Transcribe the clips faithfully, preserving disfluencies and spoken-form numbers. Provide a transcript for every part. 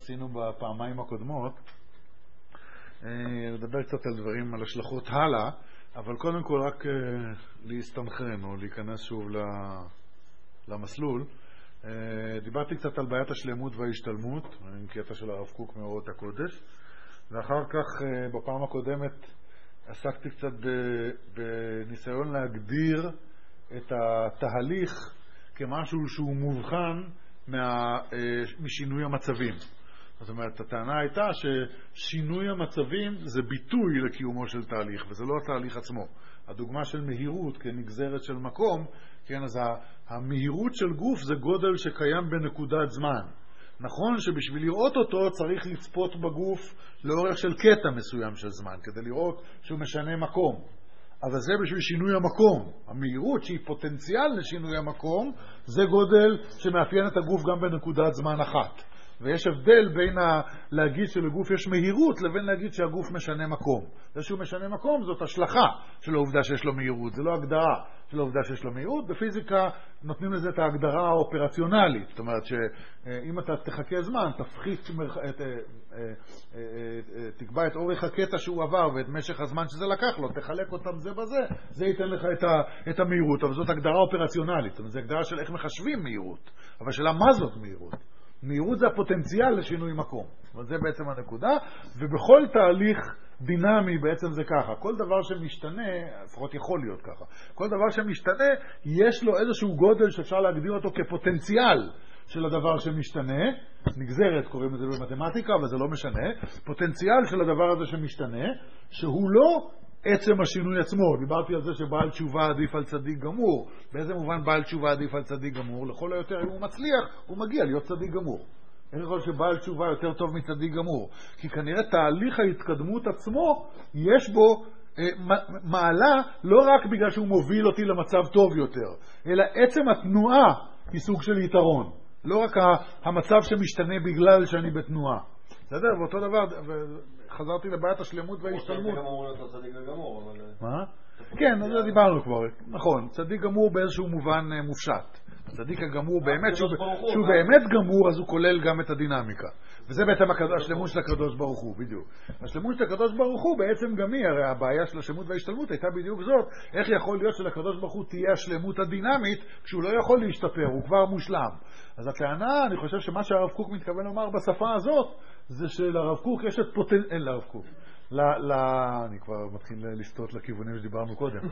שעשינו בפעמיים הקודמות, לדבר קצת על דברים, על השלכות הלאה, אבל קודם כל רק להסתנכרן או להיכנס שוב למסלול. דיברתי קצת על בעיית השלמות וההשתלמות, עם קטע של הרב קוק מאורות הקודש, ואחר כך בפעם הקודמת עסקתי קצת בניסיון להגדיר את התהליך כמשהו שהוא מובחן מה, משינוי המצבים. זאת אומרת, הטענה הייתה ששינוי המצבים זה ביטוי לקיומו של תהליך, וזה לא התהליך עצמו. הדוגמה של מהירות כנגזרת של מקום, כן, אז המהירות של גוף זה גודל שקיים בנקודת זמן. נכון שבשביל לראות אותו צריך לצפות בגוף לאורך של קטע מסוים של זמן, כדי לראות שהוא משנה מקום. אבל זה בשביל שינוי המקום. המהירות שהיא פוטנציאל לשינוי המקום, זה גודל שמאפיין את הגוף גם בנקודת זמן אחת. ויש הבדל בין ה... להגיד שלגוף יש מהירות לבין להגיד שהגוף משנה מקום. זה שהוא משנה מקום זאת השלכה של העובדה שיש לו מהירות, זה לא הגדרה של העובדה שיש לו מהירות. בפיזיקה נותנים לזה את ההגדרה האופרציונלית, זאת אומרת שאם אתה תחכה זמן, תפחית, את, תקבע את אורך הקטע שהוא עבר ואת משך הזמן שזה לקח לו, תחלק אותם זה בזה, זה ייתן לך את, ה... את המהירות, אבל זאת הגדרה אופרציונלית, זאת אומרת, זה הגדרה של איך מחשבים מהירות, אבל שאלה מה זאת מהירות? מהירות זה הפוטנציאל לשינוי מקום. וזה בעצם הנקודה, ובכל תהליך דינמי בעצם זה ככה. כל דבר שמשתנה, לפחות יכול להיות ככה, כל דבר שמשתנה, יש לו איזשהו גודל שאפשר להגדיר אותו כפוטנציאל של הדבר שמשתנה. נגזרת, קוראים לזה במתמטיקה, אבל זה לא משנה. פוטנציאל של הדבר הזה שמשתנה, שהוא לא עצם השינוי עצמו. דיברתי על זה שבעל תשובה עדיף על צדיק גמור. באיזה מובן בעל תשובה עדיף על צדיק גמור? לכל היותר אם הוא מצליח, הוא מגיע להיות צדיק גמור. אין יכול שבעל תשובה יותר טוב מצדיק גמור. כי כנראה תהליך ההתקדמות עצמו, יש בו אה, מעלה לא רק בגלל שהוא מוביל אותי למצב טוב יותר, אלא עצם התנועה היא סוג של יתרון. לא רק המצב שמשתנה בגלל שאני בתנועה. בסדר? ואותו דבר, חזרתי לבעיית השלמות וההשתלמות. צדיק גמור לא צדיק גמור, אבל... מה? כן, אז דיברנו כבר. נכון, צדיק גמור באיזשהו מובן מופשט. הצדיק הגמור באמת, שהוא באמת גמור, אז הוא כולל גם את הדינמיקה. וזה בעצם השלמות של הקדוש ברוך הוא, בדיוק. השלמות של הקדוש ברוך הוא בעצם גם היא, הרי הבעיה של השלמות וההשתלמות הייתה בדיוק זאת, איך יכול להיות שלקדוש ברוך הוא תהיה השלמות הדינמית, כשהוא לא יכול להשתפר, הוא כבר מושלם. אז הטענה, אני חושב שמה שהרב קוק מתכוון לומר בשפה הזאת, זה שלרב קוק יש את פוטנ... אין לרב קוק. ל... ל... אני כבר מתחיל לסטות לכיוונים שדיברנו קודם.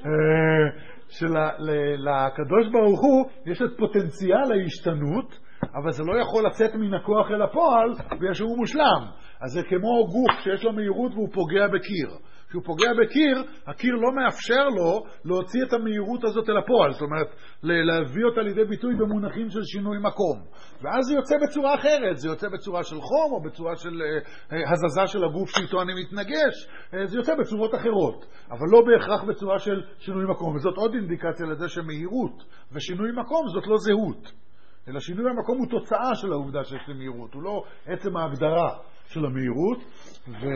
שלקדוש ברוך הוא יש את פוטנציאל ההשתנות, אבל זה לא יכול לצאת מן הכוח אל הפועל בגלל שהוא מושלם. אז זה כמו גוף שיש לו מהירות והוא פוגע בקיר. כשהוא פוגע בקיר, הקיר לא מאפשר לו להוציא את המהירות הזאת אל הפועל. זאת אומרת, להביא אותה לידי ביטוי במונחים של שינוי מקום. ואז זה יוצא בצורה אחרת. זה יוצא בצורה של חום או בצורה של אה, הזזה של הגוף שאיתו אני מתנגש. אה, זה יוצא בצורות אחרות. אבל לא בהכרח בצורה של שינוי מקום. וזאת עוד אינדיקציה לזה שמהירות ושינוי מקום זאת לא זהות. אלא שינוי המקום הוא תוצאה של העובדה שיש לי מהירות. הוא לא עצם ההגדרה של המהירות. ו...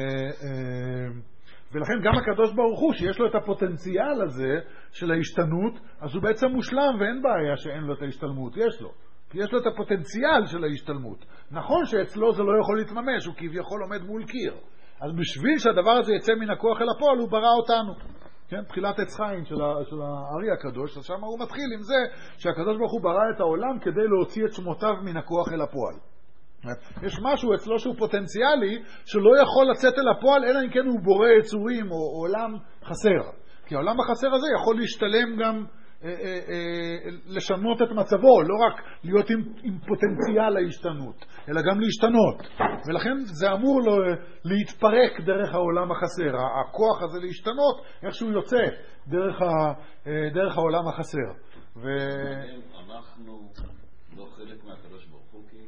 אה, ולכן גם הקדוש ברוך הוא שיש לו את הפוטנציאל הזה של ההשתנות, אז הוא בעצם מושלם ואין בעיה שאין לו את ההשתלמות, יש לו. כי יש לו את הפוטנציאל של ההשתלמות. נכון שאצלו זה לא יכול להתממש, הוא כביכול עומד מול קיר. אז בשביל שהדבר הזה יצא מן הכוח אל הפועל, הוא ברא אותנו. כן? תחילת עץ חיים של, של הארי הקדוש, אז שם הוא מתחיל עם זה שהקדוש ברוך הוא ברא את העולם כדי להוציא את שמותיו מן הכוח אל הפועל. יש משהו אצלו שהוא פוטנציאלי שלא יכול לצאת אל הפועל אלא אם כן הוא בורא יצורים או, או עולם חסר. כי העולם החסר הזה יכול להשתלם גם אה, אה, אה, לשנות את מצבו, לא רק להיות עם, עם פוטנציאל ההשתנות, אלא גם להשתנות. ולכן זה אמור לו, להתפרק דרך העולם החסר. הכוח הזה להשתנות, איכשהו יוצא דרך, ה, אה, דרך העולם החסר. ו... אנחנו לא חלק מהקדוש ברוך הוא כאילו?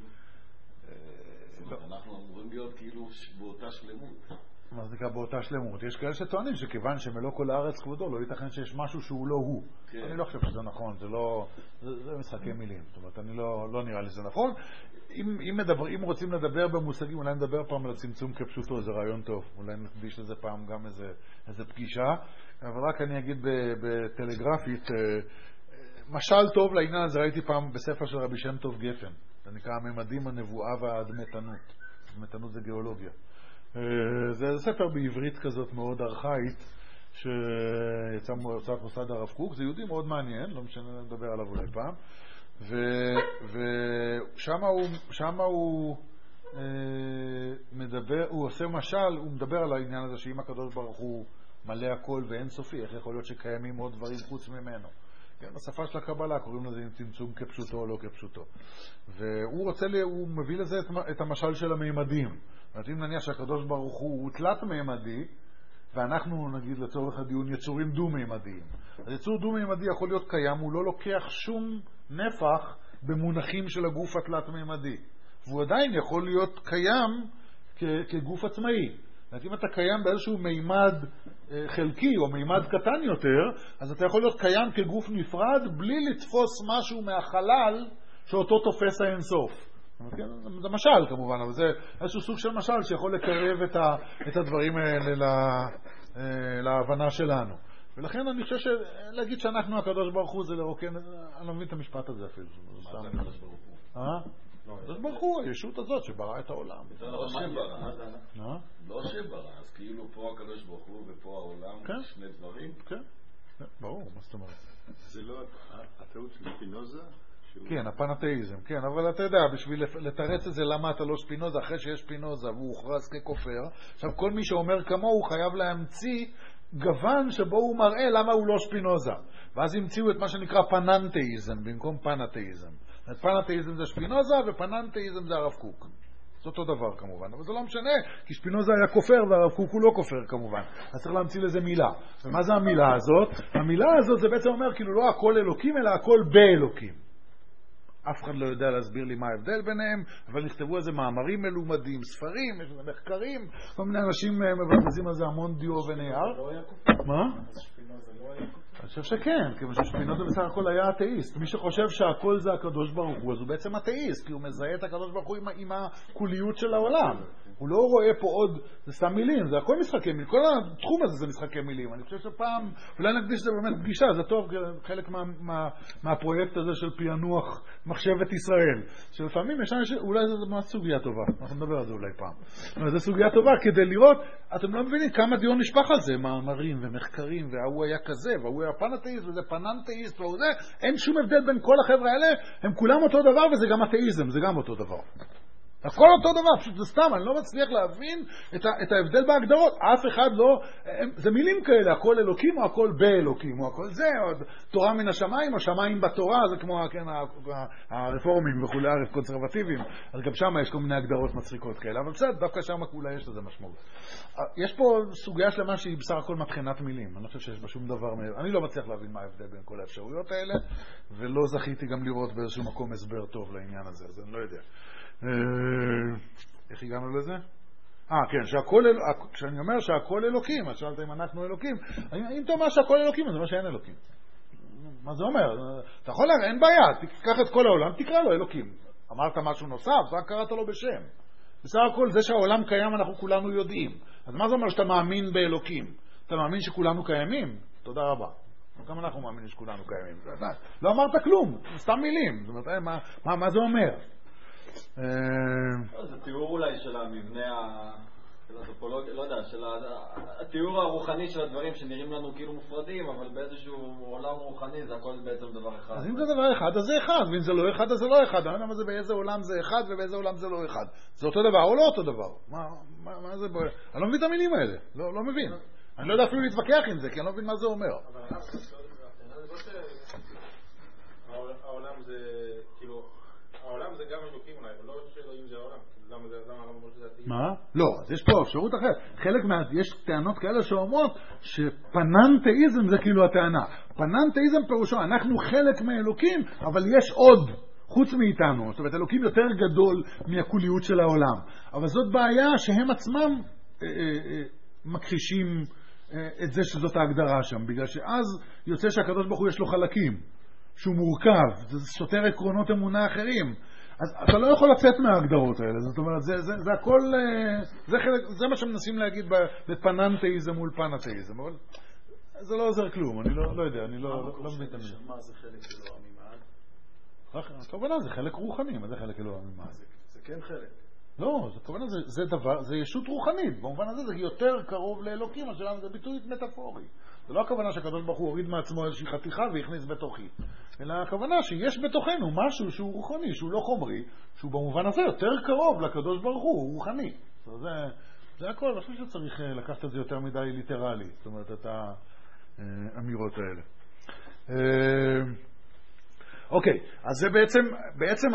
אנחנו אמורים להיות כאילו באותה שלמות. מה זה נקרא באותה שלמות? יש כאלה שטוענים שכיוון שמלוא כל הארץ כבודו, לא ייתכן שיש משהו שהוא לא הוא. כן. אני לא חושב שזה נכון, זה לא... זה, זה משחקי מילים. זאת אומרת, אני לא, לא נראה לי שזה נכון. אם, אם, מדבר, אם רוצים לדבר במושגים, אולי נדבר פעם על הצמצום כפשוטו, זה רעיון טוב. אולי נקדיש לזה פעם גם איזה, איזה פגישה. אבל רק אני אגיד בטלגרפית, משל טוב לעניין הזה ראיתי פעם בספר של רבי שם טוב גפן. זה נקרא הממדים, הנבואה והדמתנות. דמתנות זה גיאולוגיה. זה ספר בעברית כזאת מאוד ארכאית, שיצא מהוצאת מוסד הרב קוק. זה יהודי מאוד מעניין, לא משנה, נדבר עליו אולי פעם. ושם הוא, שמה הוא מדבר, הוא עושה משל, הוא מדבר על העניין הזה שאם הקדוש ברוך הוא מלא הכל ואין סופי, איך יכול להיות שקיימים עוד דברים חוץ ממנו? כן, בשפה של הקבלה קוראים לזה צמצום כפשוטו או לא כפשוטו. והוא רוצה, הוא מביא לזה את המשל של המימדים. זאת אומרת, אם נניח שהקדוש ברוך הוא הוא תלת מימדי, ואנחנו נגיד לצורך הדיון יצורים דו-מימדיים. אז יצור דו-מימדי יכול להיות קיים, הוא לא לוקח שום נפח במונחים של הגוף התלת-מימדי. והוא עדיין יכול להיות קיים כ- כגוף עצמאי. זאת אומרת, אם אתה קיים באיזשהו מימד אה, חלקי או מימד קטן יותר, אז אתה יכול להיות קיים כגוף נפרד בלי לתפוס משהו מהחלל שאותו תופס האינסוף. זה משל כמובן, אבל זה איזשהו סוג של משל שיכול לקרב את, ה, את הדברים האלה לה, להבנה שלנו. ולכן אני חושב שלהגיד שאנחנו הקדוש ברוך הוא זה לרוקן, אני לא מבין את המשפט הזה אפילו. מה זה הקדוש ברוך הוא? אה? הקדוש ברוך הוא, הישות הזאת שברא את העולם. לא שברא. לא שברא, אז כאילו פה הקדוש ברוך הוא ופה העולם, שני דברים? כן, ברור, מה זאת אומרת? זה לא הטעות של ספינוזה? כן, הפנתאיזם, כן, אבל אתה יודע, בשביל לתרץ את זה למה אתה לא שפינוזה, אחרי שיש שפינוזה והוא הוכרז ככופר, עכשיו כל מי שאומר כמוהו חייב להמציא גוון שבו הוא מראה למה הוא לא שפינוזה. ואז המציאו את מה שנקרא פננתאיזם במקום פנתאיזם. פנתאיזם זה שפינוזה ופננתאיזם זה הרב קוק. זה אותו דבר כמובן, אבל זה לא משנה, כי שפינוזה היה כופר והרב קוק הוא לא כופר כמובן. אז צריך להמציא לזה מילה. ומה זה המילה הזאת? המילה הזאת זה בעצם אומר כאילו לא הכל אלוקים אלא הכל באלוקים. אף אחד לא יודע להסביר לי מה ההבדל ביניהם, אבל נכתבו על זה מאמרים מלומדים, ספרים, יש מחקרים, כל מיני אנשים מבזבזים על זה המון דיו ונייר. מה? אני חושב שכן, כי שפינוזה בסך הכל היה אתאיסט. מי שחושב שהכל זה הקדוש ברוך הוא, אז הוא בעצם אתאיסט, כי הוא מזהה את הקדוש ברוך הוא עם, עם הקוליות של העולם. הוא לא רואה פה עוד, זה סתם מילים, זה הכל משחקי מילים, כל התחום הזה זה משחקי מילים. אני חושב שפעם, אולי נקדיש זה באמת פגישה, זה טוב, חלק מה, מה, מהפרויקט הזה של פענוח מחשבת ישראל. שלפעמים יש אנשים, אולי זו ממש סוגיה טובה, אנחנו נדבר על זה אולי פעם. אבל זו סוגיה טובה כדי לראות, אתם לא מבינים כמה דיון נשפח על זה, מאמרים ומחקרים, והוא היה כזה, והוא היה פנתאיסט, וזה פננתאיסט, והוא זה, אין שום הבדל בין כל החבר'ה האלה, הם כולם אותו דבר, וזה גם אתאיזם, זה גם אותו דבר. הכל אותו דבר, פשוט זה סתם, אני לא מצליח להבין את, ה, את ההבדל בהגדרות. אף אחד לא, הם, זה מילים כאלה, הכל אלוקים או הכל באלוקים, או הכל זה, או תורה מן השמיים, או שמיים בתורה, זה כמו כן, הרפורמים וכולי, הקונסרבטיביים. אז גם שם יש כל מיני הגדרות מצחיקות כאלה, אבל בסדר, דווקא שם כולה יש לזה משמעות. יש פה סוגיה שלמה שהיא בסך הכל מבחינת מילים, אני לא חושב שיש בה שום דבר, אני לא מצליח להבין מה ההבדל בין כל האפשרויות האלה, ולא זכיתי גם לראות באיזשהו מקום הסבר טוב לעניין הזה, אז אני לא יודע. איך הגענו לזה? אה, כן, שהכל, כשאני אומר שהכל אלוקים, אז שאלת אם אנחנו אלוקים, אם אתה אומר שהכל אלוקים, אז זה אומר שאין אלוקים. מה זה אומר? אתה יכול להגיד, אין בעיה, תיקח את כל העולם, תקרא לו אלוקים. אמרת משהו נוסף, זה קראת לו בשם. בסך הכל, זה שהעולם קיים, אנחנו כולנו יודעים. אז מה זה אומר שאתה מאמין באלוקים? אתה מאמין שכולנו קיימים? תודה רבה. גם אנחנו מאמינים שכולנו קיימים. לא אמרת כלום, סתם מילים. זאת אומרת, מה, מה, מה זה אומר? זה תיאור אולי של המבנה, של הטופולוגיה, לא יודע, של התיאור הרוחני של הדברים שנראים לנו כאילו מופרדים, אבל באיזשהו עולם רוחני זה הכל בעצם דבר אחד. אז אם זה דבר אחד, אז זה אחד, ואם זה לא אחד, אז זה לא אחד. אני לא יודע מה זה באיזה עולם זה אחד ובאיזה עולם זה לא אחד. זה אותו דבר או לא אותו דבר? מה זה? אני לא מבין את המילים האלה, לא מבין. אני לא יודע אפילו להתווכח עם זה, כי אני לא מבין מה זה אומר. אבל העולם זה כאילו... העולם זה גם אלוקים אולי, אבל לא שאלוהים זה העולם. למה זה, למה הרמב"ם שזה התאים? מה? לא, אז יש פה אפשרות אחרת. חלק מה... יש טענות כאלה שאומרות שפננתאיזם זה כאילו הטענה. פננתאיזם פירושו, אנחנו חלק מהאלוקים, אבל יש עוד חוץ מאיתנו. זאת אומרת, אלוקים יותר גדול מהקוליות של העולם. אבל זאת בעיה שהם עצמם אה, אה, מכחישים אה, את זה שזאת ההגדרה שם, בגלל שאז יוצא שהקדוש ברוך הוא יש לו חלקים. שהוא מורכב, זה סותר עקרונות אמונה אחרים. אז אתה לא יכול לצאת מההגדרות האלה. זאת אומרת, זה, זה, זה הכל, זה, חלק, זה מה שמנסים להגיד בפננתאיזם מול פנתאיזם, אבל זה לא עוזר כלום, אני לא, לא יודע, אני לא, לא, לא מבין את המילה. מה זה חלק שלו המימד? הכוונה זה חלק רוחני, מה זה חלק אלוהי? מה זה? זה כן חלק. לא, הכוונה זה, זה דבר, זה ישות רוחנית, במובן הזה זה יותר קרוב לאלוקים, השאלה זה ביטוי מטאפורי. זה לא הכוונה שהקדוש ברוך הוא הוריד מעצמו איזושהי חתיכה והכניס בתוכי, אלא הכוונה שיש בתוכנו משהו שהוא רוחני, שהוא לא חומרי, שהוא במובן הזה יותר קרוב לקדוש ברוך הוא, הוא רוחני. זה, זה הכל, אני חושב שצריך לקחת את זה יותר מדי ליטרלי, זאת אומרת, את האמירות האלה. אוקיי, אז זה בעצם, בעצם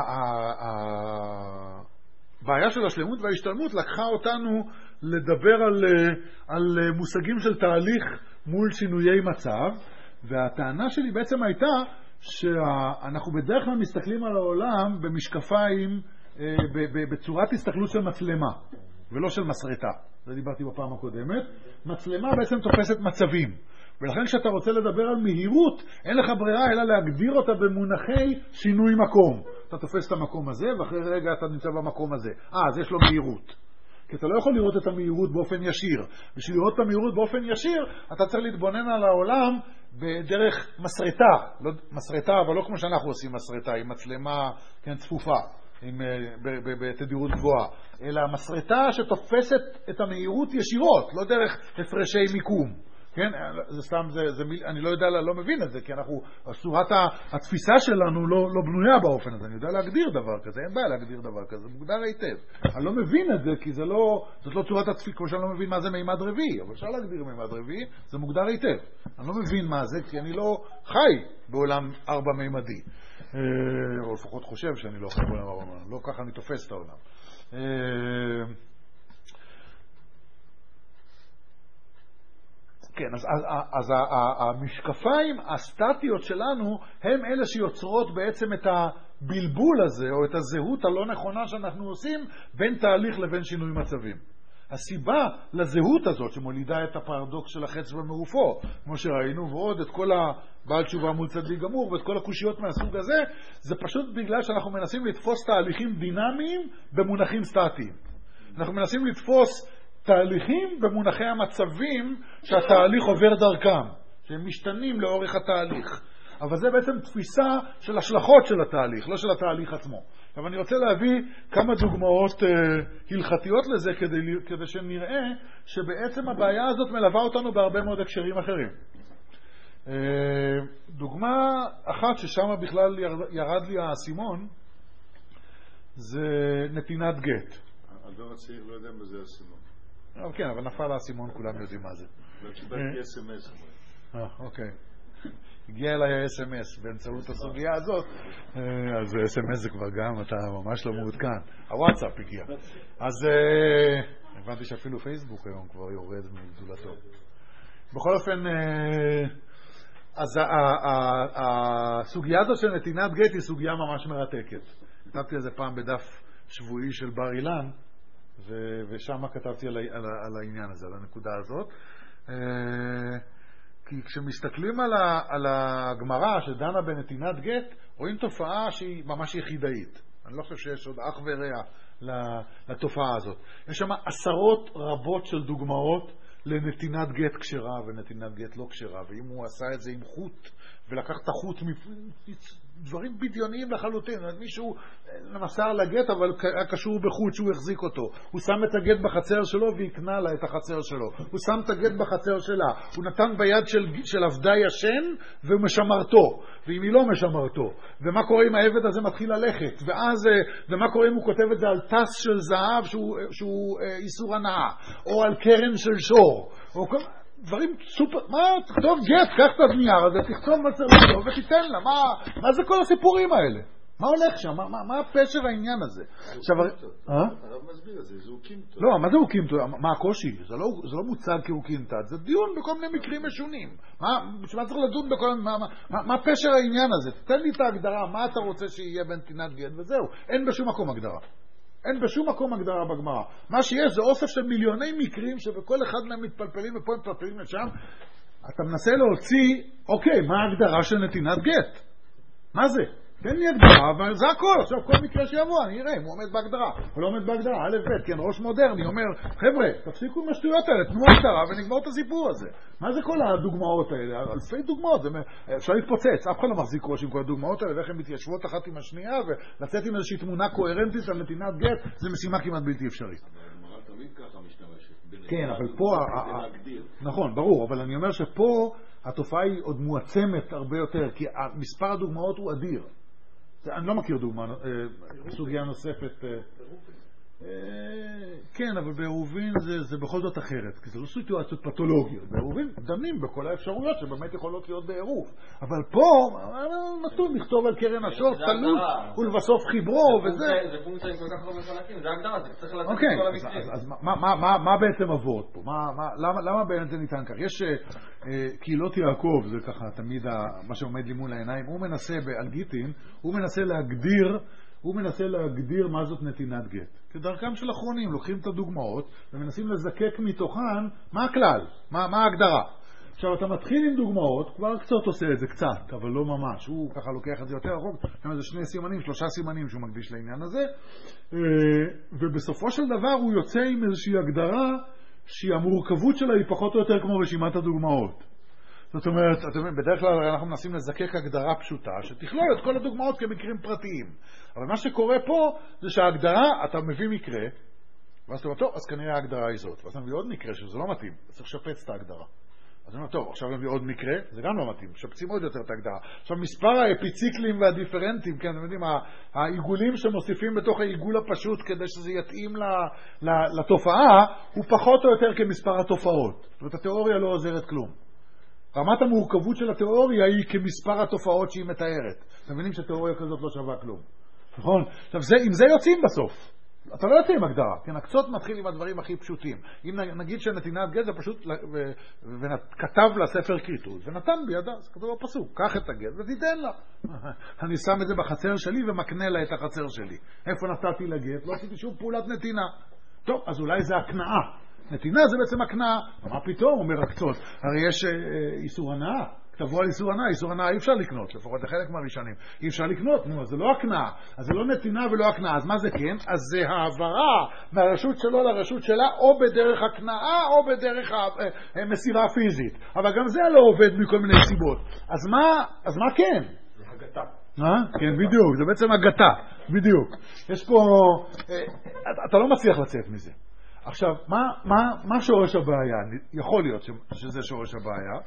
הבעיה של השלמות וההשתלמות לקחה אותנו לדבר על, על מושגים של תהליך מול שינויי מצב, והטענה שלי בעצם הייתה שאנחנו בדרך כלל מסתכלים על העולם במשקפיים, בצורת הסתכלות של מצלמה, ולא של מסרטה. זה דיברתי בפעם הקודמת. מצלמה בעצם תופסת מצבים. ולכן כשאתה רוצה לדבר על מהירות, אין לך ברירה אלא להגדיר אותה במונחי שינוי מקום. אתה תופס את המקום הזה, ואחרי רגע אתה נמצא במקום הזה. אה, אז יש לו מהירות. כי אתה לא יכול לראות את המהירות באופן ישיר. בשביל לראות את המהירות באופן ישיר, אתה צריך להתבונן על העולם בדרך מסרטה. לא, מסרטה, אבל לא כמו שאנחנו עושים מסרטה, עם מצלמה כן, צפופה, עם, בתדירות גבוהה. אלא מסרטה שתופסת את המהירות ישירות, לא דרך הפרשי מיקום. כן, זה סתם, זה, זה, אני לא יודע, לא מבין את זה, כי אנחנו, צורת התפיסה שלנו לא, לא בנויה באופן הזה. אני יודע להגדיר דבר כזה, אין בעיה להגדיר דבר כזה, זה מוגדר היטב. אני לא מבין את זה, כי זה לא, זאת לא צורת התפיסה, כמו שאני לא מבין מה זה מימד רביעי, אבל אפשר להגדיר מימד רביעי, זה מוגדר היטב. אני לא מבין מה זה, כי אני לא חי בעולם ארבע מימדי. או לפחות חושב שאני לא חי בעולם ארבע מימדי, לא ככה אני תופס את העולם. כן, אז, אז, אז המשקפיים הסטטיות שלנו הם אלה שיוצרות בעצם את הבלבול הזה, או את הזהות הלא נכונה שאנחנו עושים בין תהליך לבין שינוי מצבים. הסיבה לזהות הזאת שמולידה את הפרדוקס של החץ ומעופו, כמו שראינו, ועוד את כל הבעל תשובה מול צדיק גמור, ואת כל הקושיות מהסוג הזה, זה פשוט בגלל שאנחנו מנסים לתפוס תהליכים דינמיים במונחים סטטיים. אנחנו מנסים לתפוס תהליכים במונחי המצבים שהתהליך עובר דרכם, שהם משתנים לאורך התהליך. אבל זה בעצם תפיסה של השלכות של התהליך, לא של התהליך עצמו. אבל אני רוצה להביא כמה דוגמאות אה, הלכתיות לזה, כדי, כדי שנראה שבעצם הבעיה הזאת מלווה אותנו בהרבה מאוד הקשרים אחרים. אה, דוגמה אחת ששם בכלל ירד, ירד לי האסימון, זה נתינת גט. הדור הצעיר לא יודע מה זה האסימון. כן, אבל נפל האסימון, כולם יודעים מה זה. לא קיבלתי אס אם אס. אה, אוקיי. הגיע אליי ה-אס אם אס באמצעות הסוגיה הזאת, אז ה-אס אם אס זה כבר גם, אתה ממש לא מעודכן. הוואטסאפ הגיע. אז הבנתי שאפילו פייסבוק היום כבר יורד מגדולתו. בכל אופן, אז הסוגיה הזאת של נתינת גט היא סוגיה ממש מרתקת. כתבתי על זה פעם בדף שבועי של בר אילן, ושם כתבתי על העניין הזה, על הנקודה הזאת. כי כשמסתכלים על, ה, על הגמרא שדנה בנתינת גט, רואים תופעה שהיא ממש יחידאית. אני לא חושב שיש עוד אח ורע לתופעה הזאת. יש שם עשרות רבות של דוגמאות לנתינת גט כשרה ונתינת גט לא כשרה, ואם הוא עשה את זה עם חוט ולקח את החוט דברים בדיוניים לחלוטין. מישהו מסר לגט אבל היה קשור בחוט שהוא החזיק אותו, הוא שם את הגט בחצר שלו והקנה לה את החצר שלו, הוא שם את הגט בחצר שלה, הוא נתן ביד של, של עבדה ישן ומשמרתו, ואם היא לא משמרתו, ומה קורה אם העבד הזה מתחיל ללכת, ואז, ומה קורה אם הוא כותב את זה על טס של זהב שהוא, שהוא איסור הנאה, או על קרן של שור, או כל דברים סופר, מה, תכתוב גט, קח את הנייר הזה, תכתוב מה צריך לכתוב ותיתן לה, מה, מה זה כל הסיפורים האלה? מה הולך שם? מה, מה, מה הפשר העניין הזה? עכשיו, הרב מסביר את זה, זה אוקימתות. לא, מה זה אוקימתות? מה הקושי? זה לא, זה לא מוצג כאוקימתת, זה דיון בכל מיני מקרים משונים. מה, בשביל מה צריך לדון בכל מיני, מה, מה, מה הפשר העניין הזה? תתן לי את ההגדרה, מה אתה רוצה שיהיה בנתינת גט, וזהו. אין בשום מקום הגדרה. אין בשום מקום הגדרה בגמרא. מה שיש זה אוסף של מיליוני מקרים שבכל אחד מהם מתפלפלים ופה הם מתפלפלים לשם. אתה מנסה להוציא, אוקיי, מה ההגדרה של נתינת גט? מה זה? תן לי הגדרה, אבל זה הכל. עכשיו כל מקרה שיבוא, אני אראה אם הוא עומד בהגדרה. הוא לא עומד בהגדרה, א' ב', כן, ראש מודרני אומר, חבר'ה, תפסיקו עם השטויות האלה, תנו הגדרה ונגמור את הסיפור הזה. מה זה כל הדוגמאות האלה? אלפי דוגמאות, זה, אפשר להתפוצץ, אף אחד לא מחזיק ראש עם כל הדוגמאות האלה, ואיך הן מתיישבות אחת עם השנייה, ולצאת עם איזושהי תמונה קוהרנטית על נתינת גט, זה משימה כמעט בלתי אפשרית. אבל תמיד ככה משתמשת. כן, אבל פה, נכון, ברור, אבל אני אומר שפה התופעה היא עוד מועצמת הרבה יותר, כי מספר הדוגמאות הוא אדיר. אני לא מכיר דוגמה, סוגיה נוספת. כן, אבל בעירובין זה, זה בכל זאת אחרת, כי זה לא סיטואציות פתולוגיות. בעירובין דנים בכל האפשרויות שבאמת יכולות להיות בעירוב. אבל פה, נתון לכתוב על קרן השור, תלוש, ולבסוף חיברו, וזה... זה פונקציה עם כל כך הרבה חלקים, זה הגדרה, זה צריך לתת את כל המקרים. אז מה בעצם עבוד פה? למה באמת זה ניתן כך? יש קהילות יעקב, זה ככה תמיד מה שעומד לי מול העיניים, הוא מנסה באלגיטין, הוא מנסה להגדיר הוא מנסה להגדיר מה זאת נתינת גט. כדרכם של אחרונים, לוקחים את הדוגמאות ומנסים לזקק מתוכן מה הכלל, מה, מה ההגדרה. עכשיו, אתה מתחיל עם דוגמאות, כבר קצת עושה את זה קצת, אבל לא ממש. הוא ככה לוקח את זה יותר רחוק, זה שני סימנים, שלושה סימנים שהוא מקדיש לעניין הזה, ובסופו של דבר הוא יוצא עם איזושהי הגדרה שהמורכבות שלה היא פחות או יותר כמו רשימת הדוגמאות. זאת אומרת, אתם יודעים, בדרך כלל אנחנו מנסים לזקק הגדרה פשוטה, שתכלול את כל הדוגמאות כמקרים פרטיים. אבל מה שקורה פה, זה שההגדרה, אתה מביא מקרה, ואז אתה אומר, טוב, אז כנראה ההגדרה היא זאת. ואז אתה מביא עוד מקרה, שזה לא מתאים, צריך לשפץ את ההגדרה. אז אני אומר, טוב, עכשיו נביא עוד מקרה, זה גם לא מתאים, שפצים עוד יותר את ההגדרה. עכשיו, מספר האפיציקלים והדיפרנטים, כן, אתם יודעים, העיגולים שמוסיפים בתוך העיגול הפשוט, כדי שזה יתאים לתופעה, הוא פחות או יותר כמספר התופעות. זאת אומרת, התיאוריה לא עוזרת כלום. רמת המורכבות של התיאוריה היא כמספר התופעות שהיא מתארת. אתם מבינים שתיאוריה כזאת לא שווה כלום. נכון? עכשיו, זה, עם זה יוצאים בסוף. אתה לא יוצא עם הגדרה. כן, הקצות מתחיל עם הדברים הכי פשוטים. אם נגיד שנתינת גט זה פשוט, וכתב לה ספר כריתות, ונתן בידה, זה כתוב בפסוק, קח את הגט ותיתן לה. אני שם את זה בחצר שלי ומקנה לה את החצר שלי. איפה נתתי לגט? לא עשיתי שום פעולת נתינה. טוב, אז אולי זה הקנאה. נתינה זה בעצם הקנאה. מה פתאום, אומר הקצות? הרי יש אה, איסור הנאה. תבוא על איסור הנאה, איסור הנאה אי אפשר לקנות, לפחות לחלק מהראשונים. אי אפשר לקנות, נו, אז זה לא הקנאה. אז זה לא נתינה ולא הקנאה. אז מה זה כן? אז זה העברה מהרשות שלו לרשות שלה, או בדרך הקנאה, או בדרך המסירה הפיזית. אבל גם זה לא עובד מכל מיני סיבות. אז מה, אז מה כן? זה הגתה. אה? כן, בדיוק. זה בעצם הגתה. בדיוק. יש פה... אתה לא מצליח לצאת מזה. עכשיו, מה, מה, מה שורש הבעיה? יכול להיות שזה שורש הבעיה.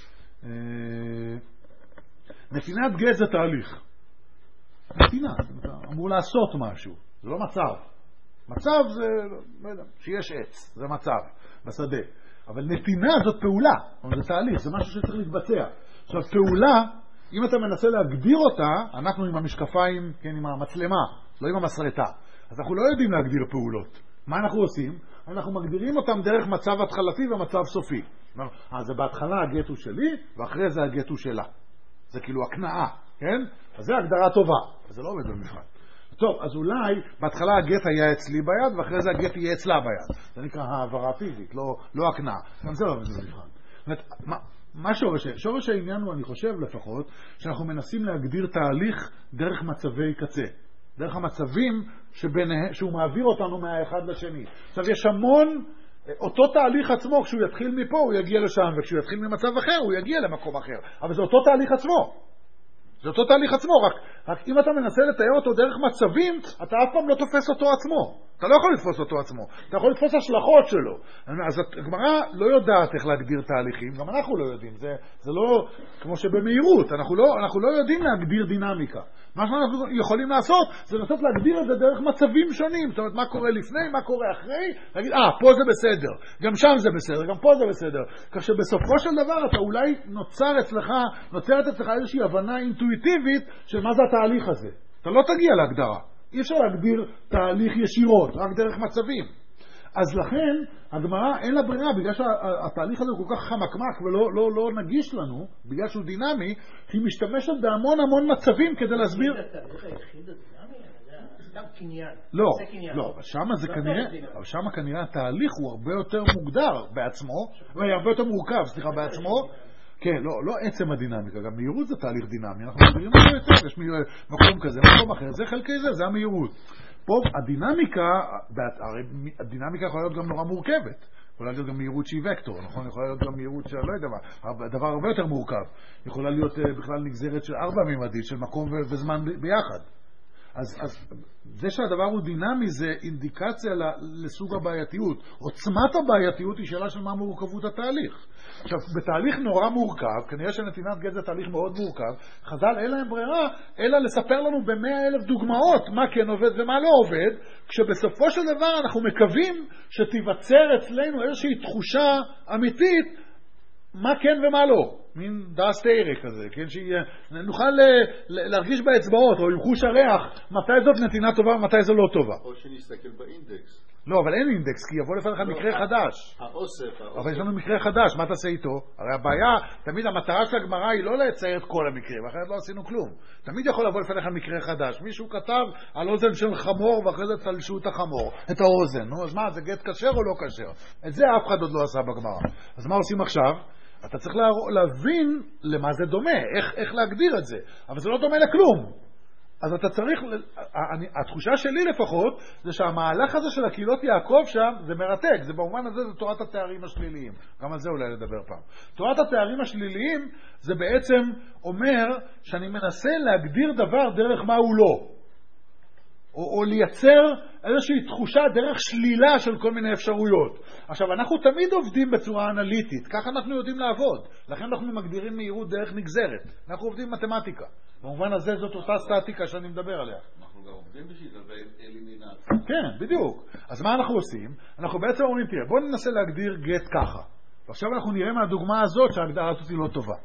נתינת גט זה תהליך. נתינה, אתה אמור לעשות משהו. זה לא מצב. מצב זה, לא יודע, שיש עץ. זה מצב, בשדה. אבל נתינה זאת פעולה. זה תהליך, זה משהו שצריך להתבצע. עכשיו, פעולה, אם אתה מנסה להגדיר אותה, אנחנו עם המשקפיים, כן, עם המצלמה, לא עם המסרטה. אז אנחנו לא יודעים להגדיר פעולות. מה אנחנו עושים? אנחנו מגדירים אותם דרך מצב התחלתי ומצב סופי. אז זה בהתחלה הגט הוא שלי, ואחרי זה הגט הוא שלה. זה כאילו הקנאה, כן? אז זה הגדרה טובה, אבל זה לא עובד במבחן. טוב, אז אולי בהתחלה הגט היה אצלי ביד, ואחרי זה הגט יהיה אצלה ביד. זה נקרא העברה פיזית, לא, לא הקנאה. גם זה לא עובד במבחן. זאת אומרת, מה, מה שורש? שורש העניין הוא, אני חושב לפחות, שאנחנו מנסים להגדיר תהליך דרך מצבי קצה. דרך המצבים שביניהם, שהוא מעביר אותנו מהאחד לשני. עכשיו, יש המון, אותו תהליך עצמו, כשהוא יתחיל מפה, הוא יגיע לשם, וכשהוא יתחיל ממצב אחר, הוא יגיע למקום אחר. אבל זה אותו תהליך עצמו. זה אותו תהליך עצמו, רק, רק אם אתה מנסה לתאר אותו דרך מצבים, אתה אף פעם לא תופס אותו עצמו. אתה לא יכול לתפוס אותו עצמו. אתה יכול לתפוס השלכות שלו. אז הגמרא לא יודעת איך להגדיר תהליכים, גם אנחנו לא יודעים. זה, זה לא כמו שבמהירות. אנחנו לא, אנחנו לא יודעים להגדיר דינמיקה. מה שאנחנו יכולים לעשות, זה לנסות להגדיר את זה דרך מצבים שונים. זאת אומרת, מה קורה לפני, מה קורה אחרי, להגיד, אה, פה זה בסדר. גם שם זה בסדר, גם פה זה בסדר. כך שבסופו של דבר אתה אולי נוצר אצלך, נוצרת אצלך איזושהי הבנה אינטואיטיבית של מה זה התהליך הזה. אתה לא תגיע להגדרה. אי אפשר להגדיר תהליך ישירות, רק דרך מצבים. אז לכן, הגמרא אין לה ברירה, בגלל שהתהליך הזה הוא כל כך חמקמק ולא לא, לא נגיש לנו, בגלל שהוא דינמי, היא משתמשת בהמון המון מצבים כדי להסביר... זה התהליך היחיד הדינמי? זה סתם קניין. לא, לא, אבל שמה זה כנראה, אבל שמה כנראה התהליך הוא הרבה יותר מוגדר בעצמו, והיא הרבה יותר מורכב, סליחה, בעצמו, כן, לא, לא עצם הדינמיקה, גם מהירות זה תהליך דינמי, אנחנו מדברים על זה יותר, יש מקום כזה, מקום אחר, זה חלקי זה, זה המהירות. פה הדינמיקה, הרי הדינמיקה יכולה להיות גם נורא מורכבת, יכולה להיות גם מהירות שהיא וקטור, נכון? יכולה להיות גם מהירות של, לא יודע מה, דבר הרבה יותר מורכב, יכולה להיות בכלל נגזרת של ארבע מימדית, של מקום וזמן ביחד. אז, אז זה שהדבר הוא דינמי זה אינדיקציה לסוג הבעייתיות. עוצמת הבעייתיות היא שאלה של מה מורכבות התהליך. עכשיו, בתהליך נורא מורכב, כנראה שנתינת גט זה תהליך מאוד מורכב, חז"ל אין להם ברירה, אלא לספר לנו במאה אלף דוגמאות מה כן עובד ומה לא עובד, כשבסופו של דבר אנחנו מקווים שתיווצר אצלנו איזושהי תחושה אמיתית מה כן ומה לא. מין דאס תירה כזה, כן? שנוכל להרגיש באצבעות, או עם חוש הריח, מתי זאת נתינה טובה ומתי זו לא טובה. או שנסתכל באינדקס. לא, אבל אין אינדקס, כי יבוא לפניך מקרה חדש. האוסף, האוסף. אבל יש לנו מקרה חדש, מה תעשה איתו? הרי הבעיה, תמיד המטרה של הגמרא היא לא לצייר את כל המקרים, אחרת לא עשינו כלום. תמיד יכול לבוא לפניך מקרה חדש. מישהו כתב על אוזן של חמור, ואחרי זה תלשו את החמור, את האוזן. נו, אז מה, זה גט כשר או לא כשר? את זה אף אחד עוד לא עשה בגמרא. אז מה עושים עכשיו? אתה צריך להבין למה זה דומה, איך, איך להגדיר את זה. אבל זה לא דומה לכלום. אז אתה צריך, אני, התחושה שלי לפחות, זה שהמהלך הזה של הקהילות יעקב שם, זה מרתק. זה במובן הזה, זה תורת התארים השליליים. גם על זה אולי לדבר פעם. תורת התארים השליליים, זה בעצם אומר שאני מנסה להגדיר דבר דרך מה הוא לא. או, או לייצר איזושהי תחושה דרך שלילה של כל מיני אפשרויות. עכשיו, אנחנו תמיד עובדים בצורה אנליטית, ככה אנחנו יודעים לעבוד. לכן אנחנו מגדירים מהירות דרך נגזרת. אנחנו עובדים מתמטיקה. במובן הזה זאת אותה סטטיקה שאני מדבר עליה. אנחנו גם עובדים בשביל אלימינציה. כן, בדיוק. אז מה אנחנו עושים? אנחנו בעצם אומרים, תראה, בואו ננסה להגדיר גט ככה. ועכשיו אנחנו נראה מהדוגמה הזאת שההגדרה הזאת היא לא טובה.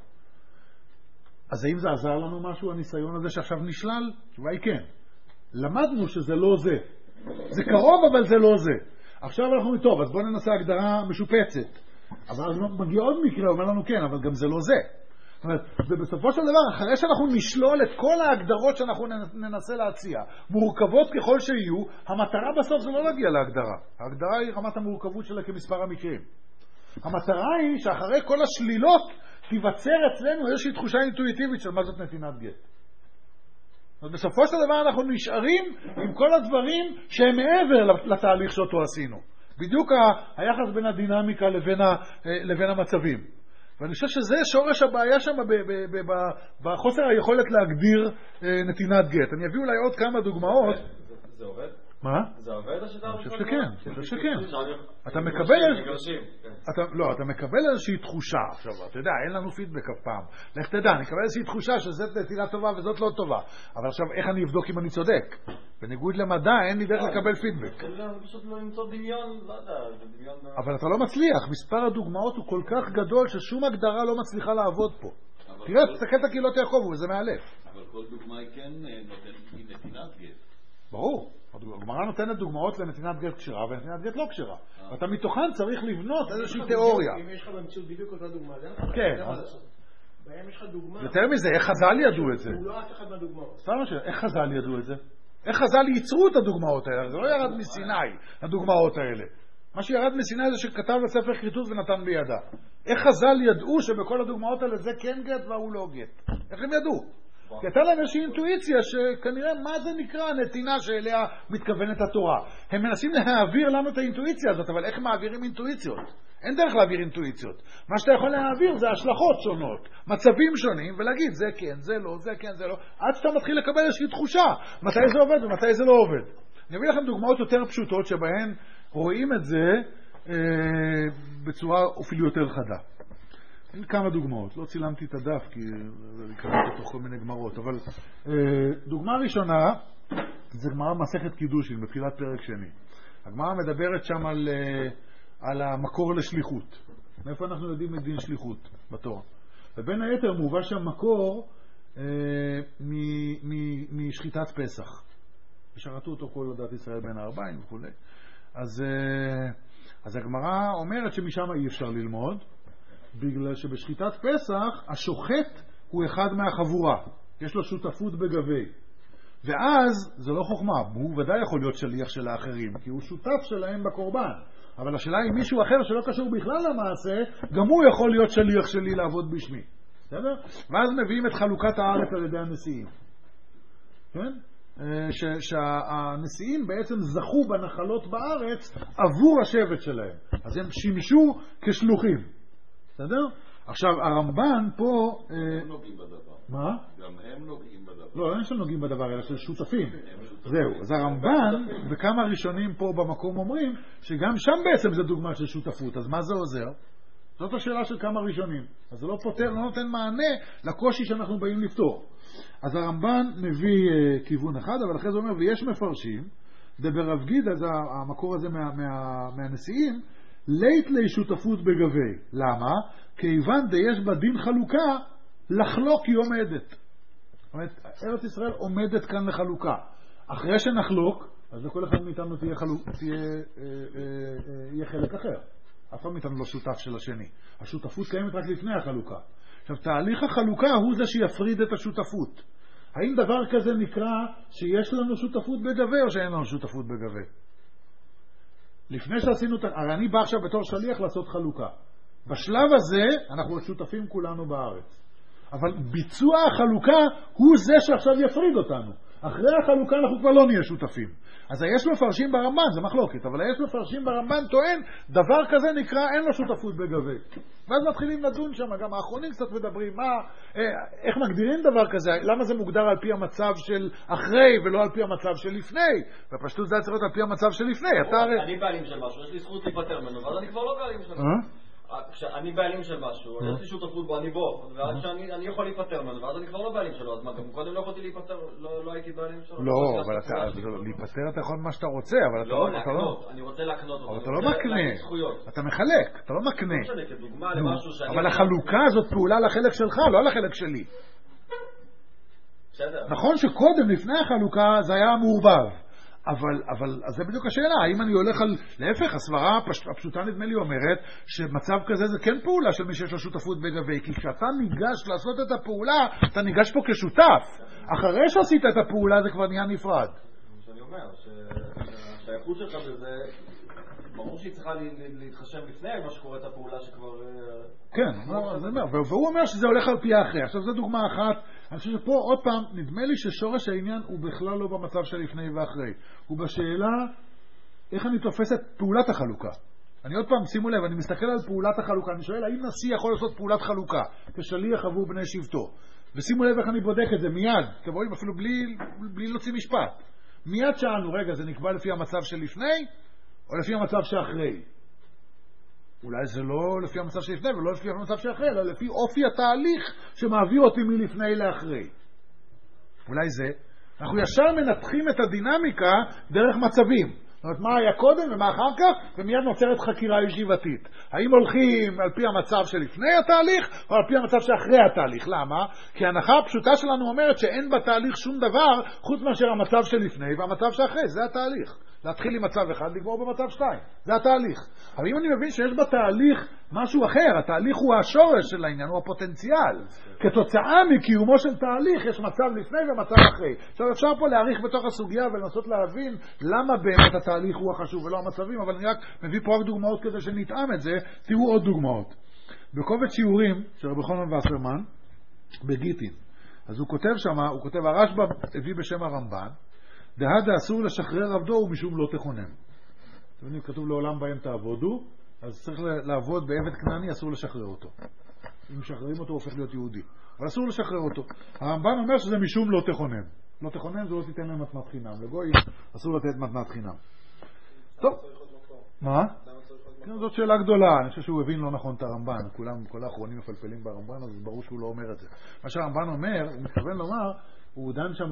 אז האם זה עזר לנו משהו, הניסיון הזה שעכשיו נשלל? תשובה היא כן. למדנו שזה לא זה. זה קרוב, אבל זה לא זה. עכשיו אנחנו אומרים, טוב, אז בואו ננסה הגדרה משופצת. אבל אז מגיע עוד מקרה, אומר לנו כן, אבל גם זה לא זה. זאת אומרת, ובסופו של דבר, אחרי שאנחנו נשלול את כל ההגדרות שאנחנו ננסה להציע, מורכבות ככל שיהיו, המטרה בסוף זה לא להגיע להגדרה. ההגדרה היא רמת המורכבות שלה כמספר המקרים. המטרה היא שאחרי כל השלילות תיווצר אצלנו איזושהי תחושה אינטואיטיבית של מה זאת נתינת גט. אז בסופו של דבר אנחנו נשארים עם כל הדברים שהם מעבר לתהליך שאותו עשינו. בדיוק היחס בין הדינמיקה לבין, ה, לבין המצבים. ואני חושב שזה שורש הבעיה שם בחוסר היכולת להגדיר נתינת גט. אני אביא אולי עוד כמה דוגמאות. זה עובד? מה? זה עובד השיטה? אני חושב שכן, אני חושב שכן. אתה מקבל לא, אתה מקבל איזושהי תחושה. עכשיו, אתה יודע, אין לנו פידבק אף פעם. לך תדע, אני מקבל איזושהי תחושה שזאת נטילה טובה וזאת לא טובה. אבל עכשיו, איך אני אבדוק אם אני צודק? בניגוד למדע, אין לי דרך לקבל פידבק. זה פשוט לא למצוא דמיון, לא יודע, זה דמיון... אבל אתה לא מצליח. מספר הדוגמאות הוא כל כך גדול ששום הגדרה לא מצליחה לעבוד פה. תראה, תסתכל את הקהילות יעקב, וזה מאלף. אבל כל דוגמה היא כן נותנת נתינת גט. ברור. הגמרא נותנת דוגמאות לנתינת גט כשרה ונתינת גט לא כשרה. ואתה מתוכן צריך לבנות איזושהי תיאוריה. אם יש לך במציאות בדיוק אותה דוגמה, זה כן. בהם יש לך דוגמה. יותר מזה, איך חז"ל ידעו את זה? הוא לא אף אחד מהדוגמאות. סתם משהו, איך חז"ל ידעו את זה? איך חז"ל ייצרו את הדוגמאות האלה? זה לא ירד מסיני, הדוגמאות האלה. מה שירד מסיני זה שכתב לספר כריתות ונתן בידה. איך חז"ל ידעו שבכל הדוגמאות האלה זה כן גט והוא לא גט? איך הם ידעו? כי הייתה להם איזושהי אינטואיציה שכנראה מה זה נקרא נתינה שאליה מתכוונת התורה. הם מנסים להעביר לנו את האינטואיציה הזאת, אבל איך הם מעבירים אינטואיציות? אין דרך להעביר אינטואיציות. מה שאתה יכול להעביר זה השלכות שונות, מצבים שונים, ולהגיד זה כן, זה לא, זה כן, זה לא, עד שאתה מתחיל לקבל איזושהי תחושה, מתי זה עובד ומתי זה לא עובד. אני אביא לכם דוגמאות יותר פשוטות שבהן רואים את זה אה, בצורה אפילו יותר חדה. כמה דוגמאות, לא צילמתי את הדף כי זה קראתי בתוך כל מיני גמרות, אבל אה, דוגמה ראשונה זה גמרא מסכת קידושין בתחילת פרק שני. הגמרא מדברת שם על, אה, על המקור לשליחות. מאיפה אנחנו יודעים את דין שליחות בתורה? ובין היתר מובא שם מקור אה, מ, מ, משחיטת פסח. ושרתו אותו כל עדת ישראל בין הארבעים וכו'. אז, אה, אז הגמרא אומרת שמשם אי אפשר ללמוד, בגלל שבשחיטת פסח השוחט הוא אחד מהחבורה, יש לו שותפות בגבי. ואז זה לא חוכמה, הוא ודאי יכול להיות שליח של האחרים, כי הוא שותף שלהם בקורבן. אבל השאלה היא מישהו אחר שלא קשור בכלל למעשה, גם הוא יכול להיות שליח שלי לעבוד בשמי. בסדר? ואז מביאים את חלוקת הארץ על ידי הנשיאים. כן? ש- שהנשיאים בעצם זכו בנחלות בארץ עבור השבט שלהם. אז הם שימשו כשלוחים. בסדר? עכשיו, הרמב"ן פה... הם נוגעים בדבר. מה? גם הם נוגעים בדבר. לא, אין שהם נוגעים בדבר, אלא של שותפים. זהו. אז הרמב"ן, וכמה ראשונים פה במקום אומרים, שגם שם בעצם זה דוגמה של שותפות. אז מה זה עוזר? זאת השאלה של כמה ראשונים. אז זה לא פותר, לא נותן מענה לקושי שאנחנו באים לפתור. אז הרמב"ן מביא uh, כיוון אחד, אבל אחרי זה אומר, ויש מפרשים, דברב גיד, אז המקור הזה מה, מה, מהנשיאים, לית לי שותפות בגבי. למה? כיוון דיש בה דין חלוקה, לחלוק היא עומדת. זאת אומרת, ארץ ישראל עומדת כאן לחלוקה. אחרי שנחלוק, אז לכל אחד מאיתנו תהיה, חלוק, תהיה אה, אה, אה, יהיה חלק אחר. אף פעם מאיתנו לא שותף של השני. השותפות קיימת רק לפני החלוקה. עכשיו, תהליך החלוקה הוא זה שיפריד את השותפות. האם דבר כזה נקרא שיש לנו שותפות בגבי או שאין לנו שותפות בגבי? לפני שעשינו, הרי אני בא עכשיו בתור שליח לעשות חלוקה. בשלב הזה אנחנו שותפים כולנו בארץ. אבל ביצוע החלוקה הוא זה שעכשיו יפריד אותנו. אחרי החלוקה אנחנו כבר לא נהיה שותפים. אז יש מפרשים ברמב"ן, זה מחלוקת, אבל יש מפרשים ברמב"ן טוען, דבר כזה נקרא אין לו שותפות בגבי. ואז מתחילים לדון שם, גם האחרונים קצת מדברים, מה, איך מגדירים דבר כזה, למה זה מוגדר על פי המצב של אחרי ולא על פי המצב של לפני, והפשטות זה צריך להיות על פי המצב של לפני. אני בעלים של משהו, יש לי זכות להיפטר ממנו, ואז אני כבר לא בעלים של משהו. כשאני בעלים של משהו, יש לי שותפות בו, אני בו, ואז שאני יכול להיפטר ממנו, ואז אני כבר לא בעלים שלו, אז מה, גם קודם לא יכולתי להיפטר, לא הייתי בעלים שלו? לא, אבל להיפטר אתה יכול מה שאתה רוצה, אבל אתה לא... לא, להקנות, אני רוצה להקנות אותו. אבל אתה לא מקנה, אתה מחלק, אתה לא מקנה. לא משנה, כדוגמה למשהו שאני... אבל החלוקה הזאת פעולה לחלק שלך, לא לחלק שלי. נכון שקודם, לפני החלוקה, זה היה מעורבב. אבל, אבל, אז זה בדיוק השאלה, האם אני הולך על, להפך, הסברה הפשוטה נדמה לי אומרת, שמצב כזה זה כן פעולה של מי שיש לו שותפות בגבי, כי כשאתה ניגש לעשות את הפעולה, אתה ניגש פה כשותף. אחרי שעשית את הפעולה זה כבר נהיה נפרד. שאני אומר, שהשייכות שלך בזה, ברור שהיא צריכה להתחשב לפני מה שקורה את הפעולה שכבר... כן, זה אומר, והוא אומר שזה הולך על פי האחרי. עכשיו זו דוגמה אחת, אני חושב שפה עוד פעם, נדמה לי ששורש העניין הוא בכלל לא במצב של לפני ואחרי. הוא בשאלה איך אני תופס את פעולת החלוקה. אני עוד פעם, שימו לב, אני מסתכל על פעולת החלוקה, אני שואל, האם נשיא יכול לעשות פעולת חלוקה כשליח עבור בני שבטו? ושימו לב איך אני בודק את זה מיד, אתם רואים, אפילו בלי, בלי להוציא משפט. מיד שאלנו, רגע, זה נקבע לפי המצב של לפני או לפי המצב שאחרי? אולי זה לא לפי המצב שלפני ולא לפי המצב שאחרי, אלא לפי אופי התהליך שמעביר אותי מלפני לאחרי. אולי זה. אנחנו ישר מנתחים את הדינמיקה דרך מצבים. זאת אומרת, מה היה קודם ומה אחר כך, ומיד נוצרת חקירה ישיבתית. האם הולכים על פי המצב שלפני התהליך, או על פי המצב שאחרי התהליך? למה? כי ההנחה הפשוטה שלנו אומרת שאין בתהליך שום דבר, חוץ מאשר המצב שלפני והמצב שאחרי. זה התהליך. להתחיל עם מצב אחד, לגמור במצב שתיים. זה התהליך. אבל אם אני מבין שיש בתהליך משהו אחר, התהליך הוא השורש של העניין, הוא הפוטנציאל. כתוצאה מקיומו של תהליך, יש מצב לפני ומצב אחרי. עכשיו אפשר פה להעריך בתוך הסוגיה ולנסות להבין למה באמת התהליך הוא החשוב ולא המצבים, אבל אני רק מביא פה רק דוגמאות כדי שנטעם את זה. תראו עוד דוגמאות. בקובץ שיעורים של רבי חנן וסרמן, בגיטין, אז הוא כותב שם, הוא כותב, הרשב"א הביא בשם הרמב"ן, דהדה אסור לשחרר עבדו ומשום לא תכונן. אתם יודעים, כתוב לעולם בהם תעבודו, אז צריך לעבוד בעבד כנעני, אסור לשחרר אותו. אם משחררים אותו, הוא הופך להיות יהודי. אבל אסור לשחרר אותו. הרמב"ן אומר שזה משום לא תכונן. לא תכונן זה לא תיתן להם מתנת חינם. לגוי אסור לתת מתנת חינם. טוב. מה? זאת שאלה גדולה. אני חושב שהוא הבין לא נכון את הרמב"ן. כולם, כל האחרונים מפלפלים ברמב"ן, אז ברור שהוא לא אומר את זה. מה שהרמב"ן אומר, הוא מתכוון לומר, הוא דן שם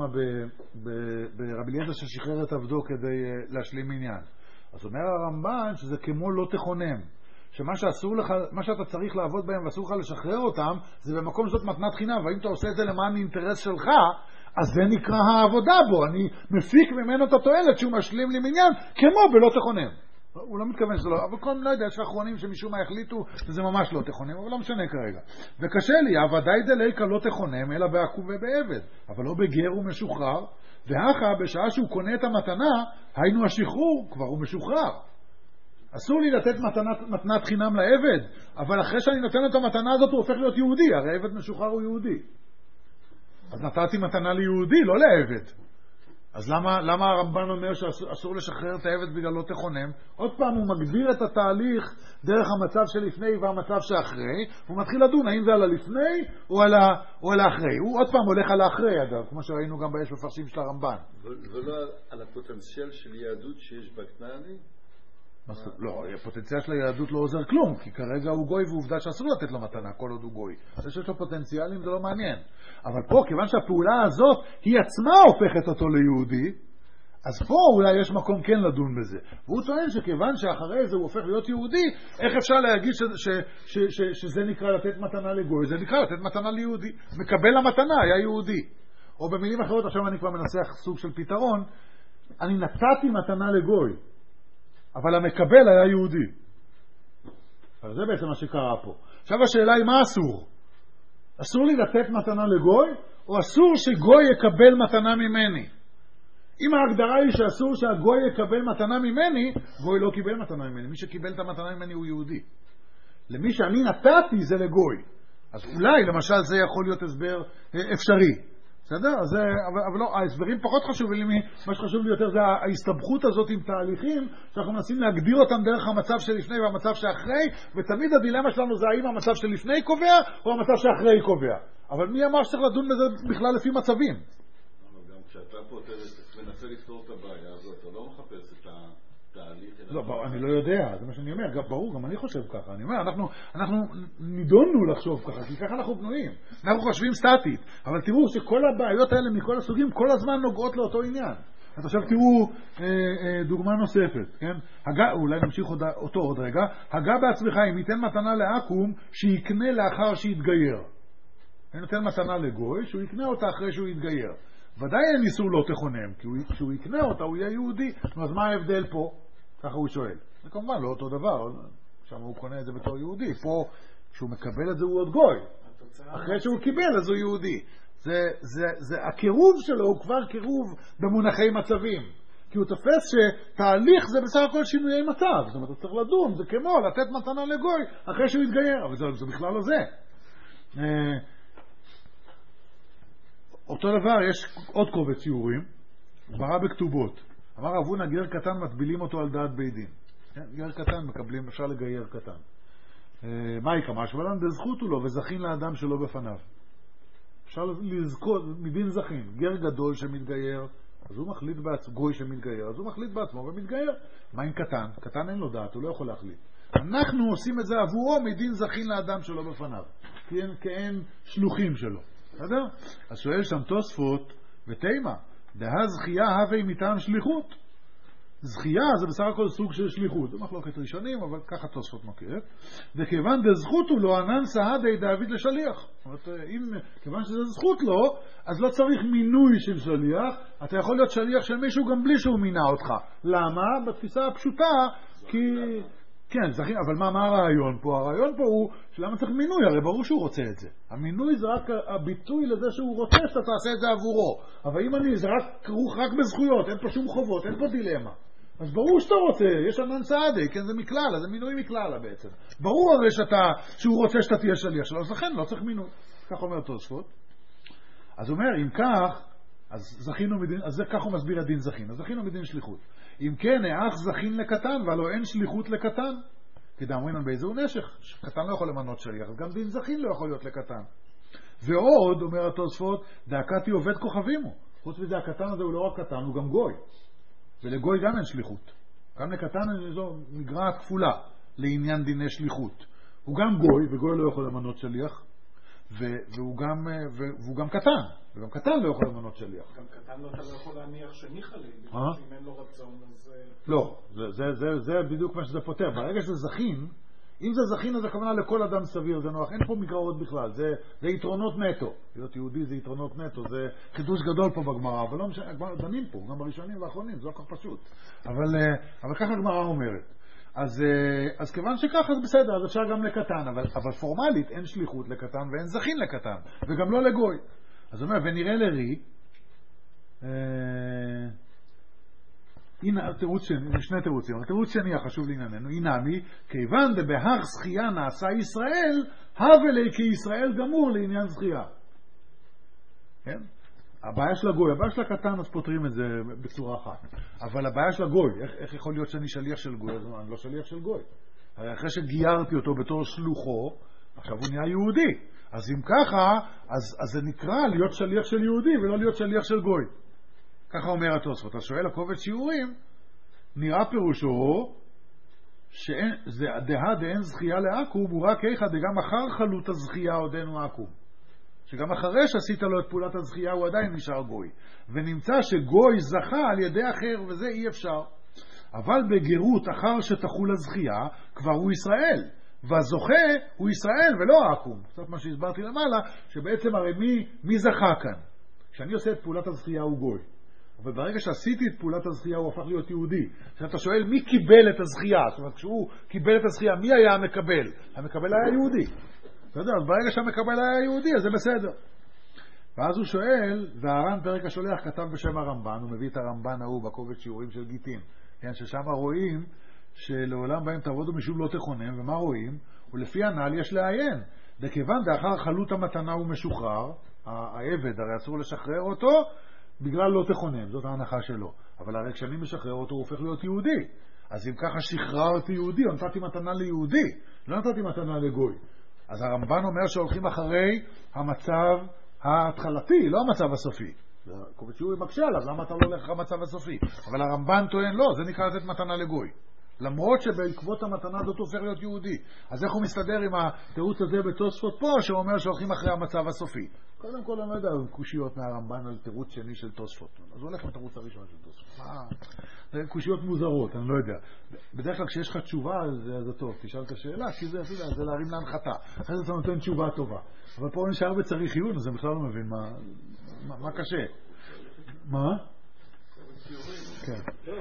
ברבי אליעזר ששחרר את עבדו כדי להשלים עניין. אז אומר הרמב"ן שזה כמו לא תכונן. שמה שאסור לך, מה שאתה צריך לעבוד בהם ואסור לך לשחרר אותם, זה במקום זאת מתנת חינם. ואם אתה עושה את זה למען אינטרס שלך, אז זה נקרא העבודה בו. אני מפיק ממנו את התועלת שהוא משלים לי מניין, כמו בלא תכונן. הוא לא מתכוון שזה לא, אבל כל לא יודע, יש אחרונים שמשום מה החליטו שזה ממש לא תכונם, אבל לא משנה כרגע. וקשה לי, הוודאי דליקה לא תכונם, אלא בעקוב ובעבד, אבל לא בגר ומשוחרר, והכה בשעה שהוא קונה את המתנה, היינו השחרור, כבר הוא משוחרר. אסור לי לתת מתנת, מתנת חינם לעבד, אבל אחרי שאני נותן את המתנה הזאת הוא הופך להיות יהודי, הרי עבד משוחרר הוא יהודי. אז נתתי מתנה ליהודי, לא לעבד. אז למה, למה הרמב"ן אומר שאסור לשחרר את העבד בגלל לא תכונם? עוד פעם הוא מגביר את התהליך דרך המצב שלפני והמצב שאחרי, הוא מתחיל לדון האם זה על הלפני או על, ה, או על האחרי. הוא עוד פעם הולך על האחרי אגב, כמו שראינו גם ביש מפרשים של הרמב"ן. ולא על הפוטנציאל של יהדות שיש בכנעני? לא, הפוטנציאל של היהדות לא עוזר כלום, כי כרגע הוא גוי ועובדה שאסור לתת לו מתנה כל עוד הוא גוי. זה שיש לו פוטנציאלים זה לא מעניין. אבל פה, כיוון שהפעולה הזאת היא עצמה הופכת אותו ליהודי, אז פה אולי יש מקום כן לדון בזה. והוא טוען שכיוון שאחרי זה הוא הופך להיות יהודי, איך אפשר להגיד ש, ש, ש, ש, שזה נקרא לתת מתנה לגוי? זה נקרא לתת מתנה ליהודי. מקבל המתנה היה יהודי. או במילים אחרות, עכשיו אני כבר מנסח סוג של פתרון, אני נתתי מתנה לגוי. אבל המקבל היה יהודי. אבל זה בעצם מה שקרה פה. עכשיו השאלה היא מה אסור? אסור לי לתת מתנה לגוי, או אסור שגוי יקבל מתנה ממני? אם ההגדרה היא שאסור שהגוי יקבל מתנה ממני, גוי לא קיבל מתנה ממני. מי שקיבל את המתנה ממני הוא יהודי. למי שאני נתתי זה לגוי. אז אולי למשל זה יכול להיות הסבר אפשרי. בסדר? אז, אבל, אבל לא, ההסברים פחות חשובים לי, מה שחשוב לי יותר זה ההסתבכות הזאת עם תהליכים שאנחנו מנסים להגדיר אותם דרך המצב שלפני והמצב שאחרי, ותמיד הדילמה שלנו זה האם המצב שלפני קובע או המצב שאחרי קובע. אבל מי אמר שצריך לדון בזה בכלל לפי מצבים? גם כשאתה פותר, מנסה לפתור את הבעיה הזאת, אתה לא מחפש את התהליך. לא, אני לא יודע, זה מה שאני אומר, ברור, גם אני חושב ככה. אני אומר, אנחנו, אנחנו נידונו לחשוב ככה, כי ככה אנחנו בנויים. אנחנו חושבים סטטית, אבל תראו שכל הבעיות האלה מכל הסוגים כל הזמן נוגעות לאותו עניין. אז עכשיו תראו אה, אה, דוגמה נוספת, כן? הגע, אולי נמשיך עוד, אותו עוד רגע. הגע בעצמך, אם ייתן מתנה לעקום, שיקנה לאחר שיתגייר. אני נותן מתנה לגוי, שהוא יקנה אותה אחרי שהוא יתגייר. ודאי אין איסור לא תכונם, כי כשהוא יקנה אותה הוא יהיה יהודי. אז מה ההבדל פה? ככה הוא שואל. זה כמובן לא אותו דבר, שם הוא קונה את זה בתור יהודי. פה, כשהוא מקבל את זה הוא עוד גוי. אחרי שהוא קיבל אז הוא יהודי. זה, זה, זה, הקירוב שלו הוא כבר קירוב במונחי מצבים. כי הוא תופס שתהליך זה בסך הכל שינויי מצב. זאת אומרת, הוא צריך לדון, זה כמו לתת מתנה לגוי אחרי שהוא יתגייר. אבל זה, זה בכלל לא זה. אותו דבר, יש עוד קובץ ציורים, ברא בכתובות. אמר אבונה, גר קטן מטבילים אותו על דעת בית דין. כן? גר קטן מקבלים, אפשר לגייר קטן. מה יקמה? שבלן דזכותו לו וזכין לאדם שלא בפניו. אפשר לזכות מדין זכין. גר גדול שמתגייר, אז הוא מחליט בעצמו, גוי שמתגייר, אז הוא מחליט בעצמו ומתגייר. מה עם קטן? קטן אין לו דעת, הוא לא יכול להחליט. אנחנו עושים את זה עבורו מדין זכין לאדם שלא בפניו. כי אין, כי אין שלוחים שלו. בסדר? אז שואל שם תוספות ותימה, דה זכייה הווי מטעם שליחות. זכייה זה בסך הכל סוג של שליחות. זה מחלוקת ראשונים, אבל ככה תוספות נוקט. וכיוון דה זכות הוא לא ענן סעדי דאביד לשליח. זאת אומרת, אם, כיוון שזה זכות לו, אז לא צריך מינוי של שליח. אתה יכול להיות שליח של מישהו גם בלי שהוא מינה אותך. למה? בתפיסה הפשוטה, כי... כן, זכין, אבל מה, מה הרעיון פה? הרעיון פה הוא שלמה צריך מינוי, הרי ברור שהוא רוצה את זה. המינוי זה רק הביטוי לזה שהוא רוצה שאתה תעשה את זה עבורו. אבל אם אני, זה רק כרוך רק בזכויות, אין פה שום חובות, אין פה דילמה. אז ברור שאתה רוצה, יש ענן סעדי, כן, זה מכללה, זה מינוי מכללה בעצם. ברור הרי שאתה, שהוא רוצה שאתה תהיה שליח שלו, אז לכן לא צריך מינוי. כך אומר תוספות. אז הוא אומר, אם כך, אז זכינו מדין, אז זה כך הוא מסביר הדין זכין, אז זכינו מדין שליחות. אם כן, האח זכין לקטן, והלא אין שליחות לקטן. כי דאמרינן באיזה הוא נשך, קטן לא יכול למנות שליח, אז גם דין זכין לא יכול להיות לקטן. ועוד, אומר התוספות, דאקתי עובד כוכבים הוא. חוץ מזה, הקטן הזה הוא לא רק קטן, הוא גם גוי. ולגוי גם אין שליחות. גם לקטן זו מגרעת כפולה לעניין דיני שליחות. הוא גם גוי, וגוי לא יכול למנות שליח, והוא גם, והוא גם קטן. וגם קטן לא יכול למנות שליח. גם קטן לא, אתה לא יכול להניח שניחה לי, אם אין לו רצון, אז... לא, זה, זה, זה, זה בדיוק מה שזה פותר. ברגע שזה זכין, אם זה זכין אז הכוונה לכל אדם סביר, זה נוח. אין פה מגרעות בכלל, זה, זה יתרונות נטו. להיות יהודי זה יתרונות נטו, זה חידוש גדול פה בגמרא, אבל לא משנה, דנים פה, גם בראשונים והאחרונים, זה לא כך פשוט. אבל, אבל ככה הגמרא אומרת. אז, אז כיוון שככה זה בסדר, אז אפשר גם לקטן, אבל, אבל פורמלית אין שליחות לקטן ואין זכין לקטן, וגם לא לגוי. אז הוא אומר, ונראה לרי, אה, הנה, תירוץ שני, שני תירוצים, התירוץ שני החשוב לענייננו, הינמי, כיוון דבהר זכייה נעשה ישראל, הבלי כישראל גמור לעניין זכייה. כן? הבעיה של הגוי, הבעיה של הקטן, אז פותרים את זה בצורה אחת. אבל הבעיה של הגוי, איך, איך יכול להיות שאני שליח של גוי? אז אני לא שליח של גוי. הרי אחרי שגיירתי אותו בתור שלוחו, עכשיו הוא נהיה יהודי. אז אם ככה, אז, אז זה נקרא להיות שליח של יהודי ולא להיות שליח של גוי. ככה אומר התוספות. אז שואל הקובץ שיעורים, נראה פירושו, שדהה דאין זכייה לעקום, הוא רק איכה דגם אחר חלות הזכייה עודנו עקום. שגם אחרי שעשית לו את פעולת הזכייה הוא עדיין נשאר גוי. ונמצא שגוי זכה על ידי אחר, וזה אי אפשר. אבל בגירות אחר שתחול הזכייה, כבר הוא ישראל. והזוכה הוא ישראל ולא עקום. קצת מה שהסברתי למעלה, שבעצם הרי מי, מי זכה כאן? כשאני עושה את פעולת הזכייה הוא גוי. אבל ברגע שעשיתי את פעולת הזכייה הוא הפך להיות יהודי. כשאתה שואל מי קיבל את הזכייה, זאת אומרת כשהוא קיבל את הזכייה, מי היה המקבל? המקבל היה יהודי. אתה יודע, אז ברגע שהמקבל היה יהודי, אז זה בסדר. ואז הוא שואל, והר"ן פרק השולח כתב בשם הרמב"ן, הוא מביא את הרמב"ן ההוא בקובץ שיעורים של גיטין, כן, ששם רואים שלעולם בהם תעבודו משום לא תכונן, ומה רואים? ולפי הנ"ל יש לעיין. דכיוון דאחר חלות המתנה הוא משוחרר, העבד, הרי אסור לשחרר אותו, בגלל לא תכונן, זאת ההנחה שלו. אבל הרי כשאני משחרר אותו הוא הופך להיות יהודי. אז אם ככה שחררתי יהודי, או נתתי מתנה ליהודי, לא נתתי מתנה לגוי. אז הרמב"ן אומר שהולכים אחרי המצב ההתחלתי, לא המצב הסופי. קובץ שיעורים מקשה עליו, למה אתה לא הולך למצב הסופי? אבל הרמב"ן טוען לא, זה נקרא לתת מתנה לגוי. למרות שבעקבות המתנה הזאת הופך להיות יהודי. אז איך הוא מסתדר עם התירוץ הזה בתוספות פה, שאומר שהולכים אחרי המצב הסופי? קודם כל אני לא יודע, קושיות מהרמב"ן על תירוץ שני של תוספות. אז הוא הולך לתירוץ הראשון של תוספות. מה? זה קושיות מוזרות, אני לא יודע. בדרך כלל כשיש לך תשובה, זה, זה טוב. תשאל את השאלה, כי זה, זה, זה להרים להנחתה. אחרי זה אתה נותן תשובה טובה. אבל פה נשאר בצריך עיון, אז אני בכלל לא מבין מה, מה, מה קשה. מה? כן.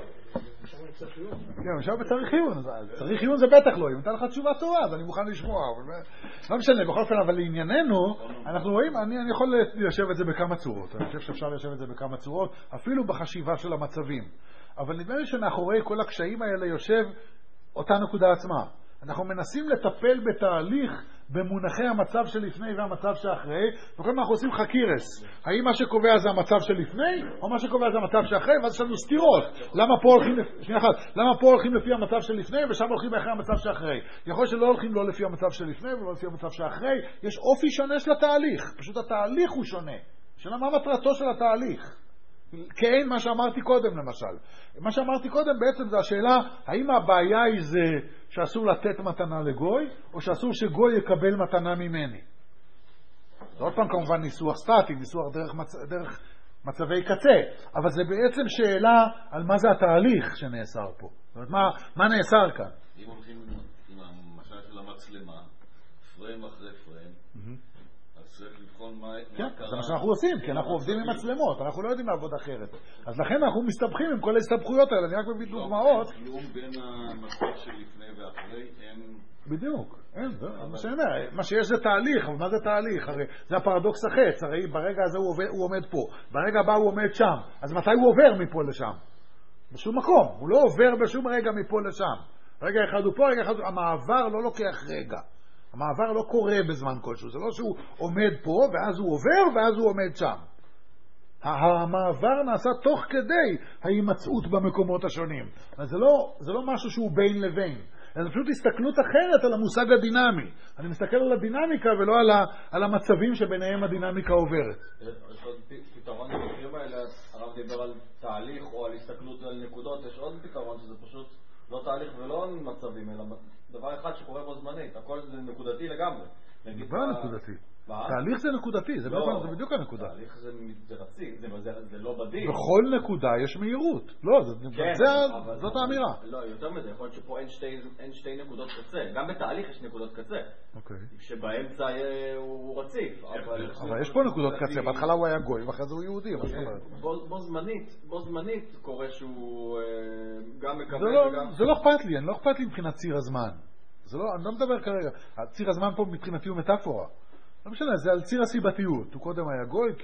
כן, עכשיו בצריך עיון. צריך עיון זה בטח לא. אם נתן לך תשובה טובה, אז אני מוכן לשמוע. לא משנה, בכל אופן, אבל לענייננו, אנחנו רואים, אני, אני יכול ליישב את זה בכמה צורות. אני חושב שאפשר ליישב את זה בכמה צורות, אפילו בחשיבה של המצבים. אבל נדמה לי שמאחורי כל הקשיים האלה יושב אותה נקודה עצמה. אנחנו מנסים לטפל בתהליך במונחי המצב שלפני והמצב שאחרי, וכל מה אנחנו עושים חקירס. האם מה שקובע זה המצב שלפני, או מה שקובע זה המצב שאחרי, ואז יש לנו סתירות. למה פה הולכים, שנייה אחת, למה פה הולכים לפי המצב שלפני, ושם הולכים אחרי המצב שאחרי? יכול שלא הולכים לא לפי המצב שלפני, ולא לפי המצב שאחרי. יש אופי שונה של התהליך. פשוט התהליך הוא שונה. שונה מה מטרתו של התהליך. כאין מה שאמרתי קודם למשל. מה שאמרתי קודם בעצם זה השאלה, האם הבעיה היא זה שאסור לתת מתנה לגוי, או שאסור שגוי יקבל מתנה ממני? זה עוד פעם כמובן ניסוח סטטי, ניסוח דרך, מצ... דרך מצבי קצה, אבל זה בעצם שאלה על מה זה התהליך שנאסר פה. זאת אומרת, מה, מה נאסר כאן? אם הולכים עם המשל של המצלמה, פריים אחרי פריים, mm-hmm. צריך לבחון מה... כן, זה מה שאנחנו עושים, כי אנחנו עובדים עם מצלמות, אנחנו לא יודעים לעבוד אחרת. אז לכן אנחנו מסתבכים עם כל ההסתבכויות האלה, אני רק מביא דוגמאות. כלום בין המצב שלפני ואחרי, אין... בדיוק, אין, זה מה שאני אומר. מה שיש זה תהליך, אבל מה זה תהליך? הרי זה הפרדוקס החץ, הרי ברגע הזה הוא עומד פה, ברגע הבא הוא עומד שם, אז מתי הוא עובר מפה לשם? בשום מקום, הוא לא עובר בשום רגע מפה לשם. רגע אחד הוא פה, רגע אחד הוא... המעבר לא לוקח רגע. המעבר לא קורה בזמן כלשהו, זה לא שהוא עומד פה ואז הוא עובר ואז הוא עומד שם. המעבר נעשה תוך כדי ההימצאות במקומות השונים. אז זה לא, זה לא משהו שהוא בין לבין. זה פשוט הסתכלות אחרת על המושג הדינמי. אני מסתכל על הדינמיקה ולא על, ה, על המצבים שביניהם הדינמיקה עוברת. יש עוד פתרון במקרים האלה, הרב דיבר על תהליך או על הסתכלות על נקודות, יש עוד פתרון שזה פשוט לא תהליך ולא מצבים, אלא דבר אחד שקורה בו זמנית, הכל זה נקודתי לגמרי. דבר נקודתי. תהליך זה נקודתי, זה בדיוק הנקודה. תהליך זה רציף, זה לא בדין. בכל נקודה יש מהירות. לא, זאת האמירה. לא, יותר מזה, יכול להיות שפה אין שתי נקודות קצה. גם בתהליך יש נקודות קצה. שבאמצע הוא רציף. אבל יש פה נקודות קצה, בהתחלה הוא היה גוי, ואחרי זה הוא יהודי. בו זמנית, בו זמנית קורה שהוא גם מקבל וגם... זה לא אכפת לי, אני לא אכפת לי מבחינת ציר הזמן. אני לא מדבר כרגע. ציר הזמן פה מבחינתי הוא מטאפורה. לא משנה, זה על ציר הסיבתיות. הוא קודם היה גוי,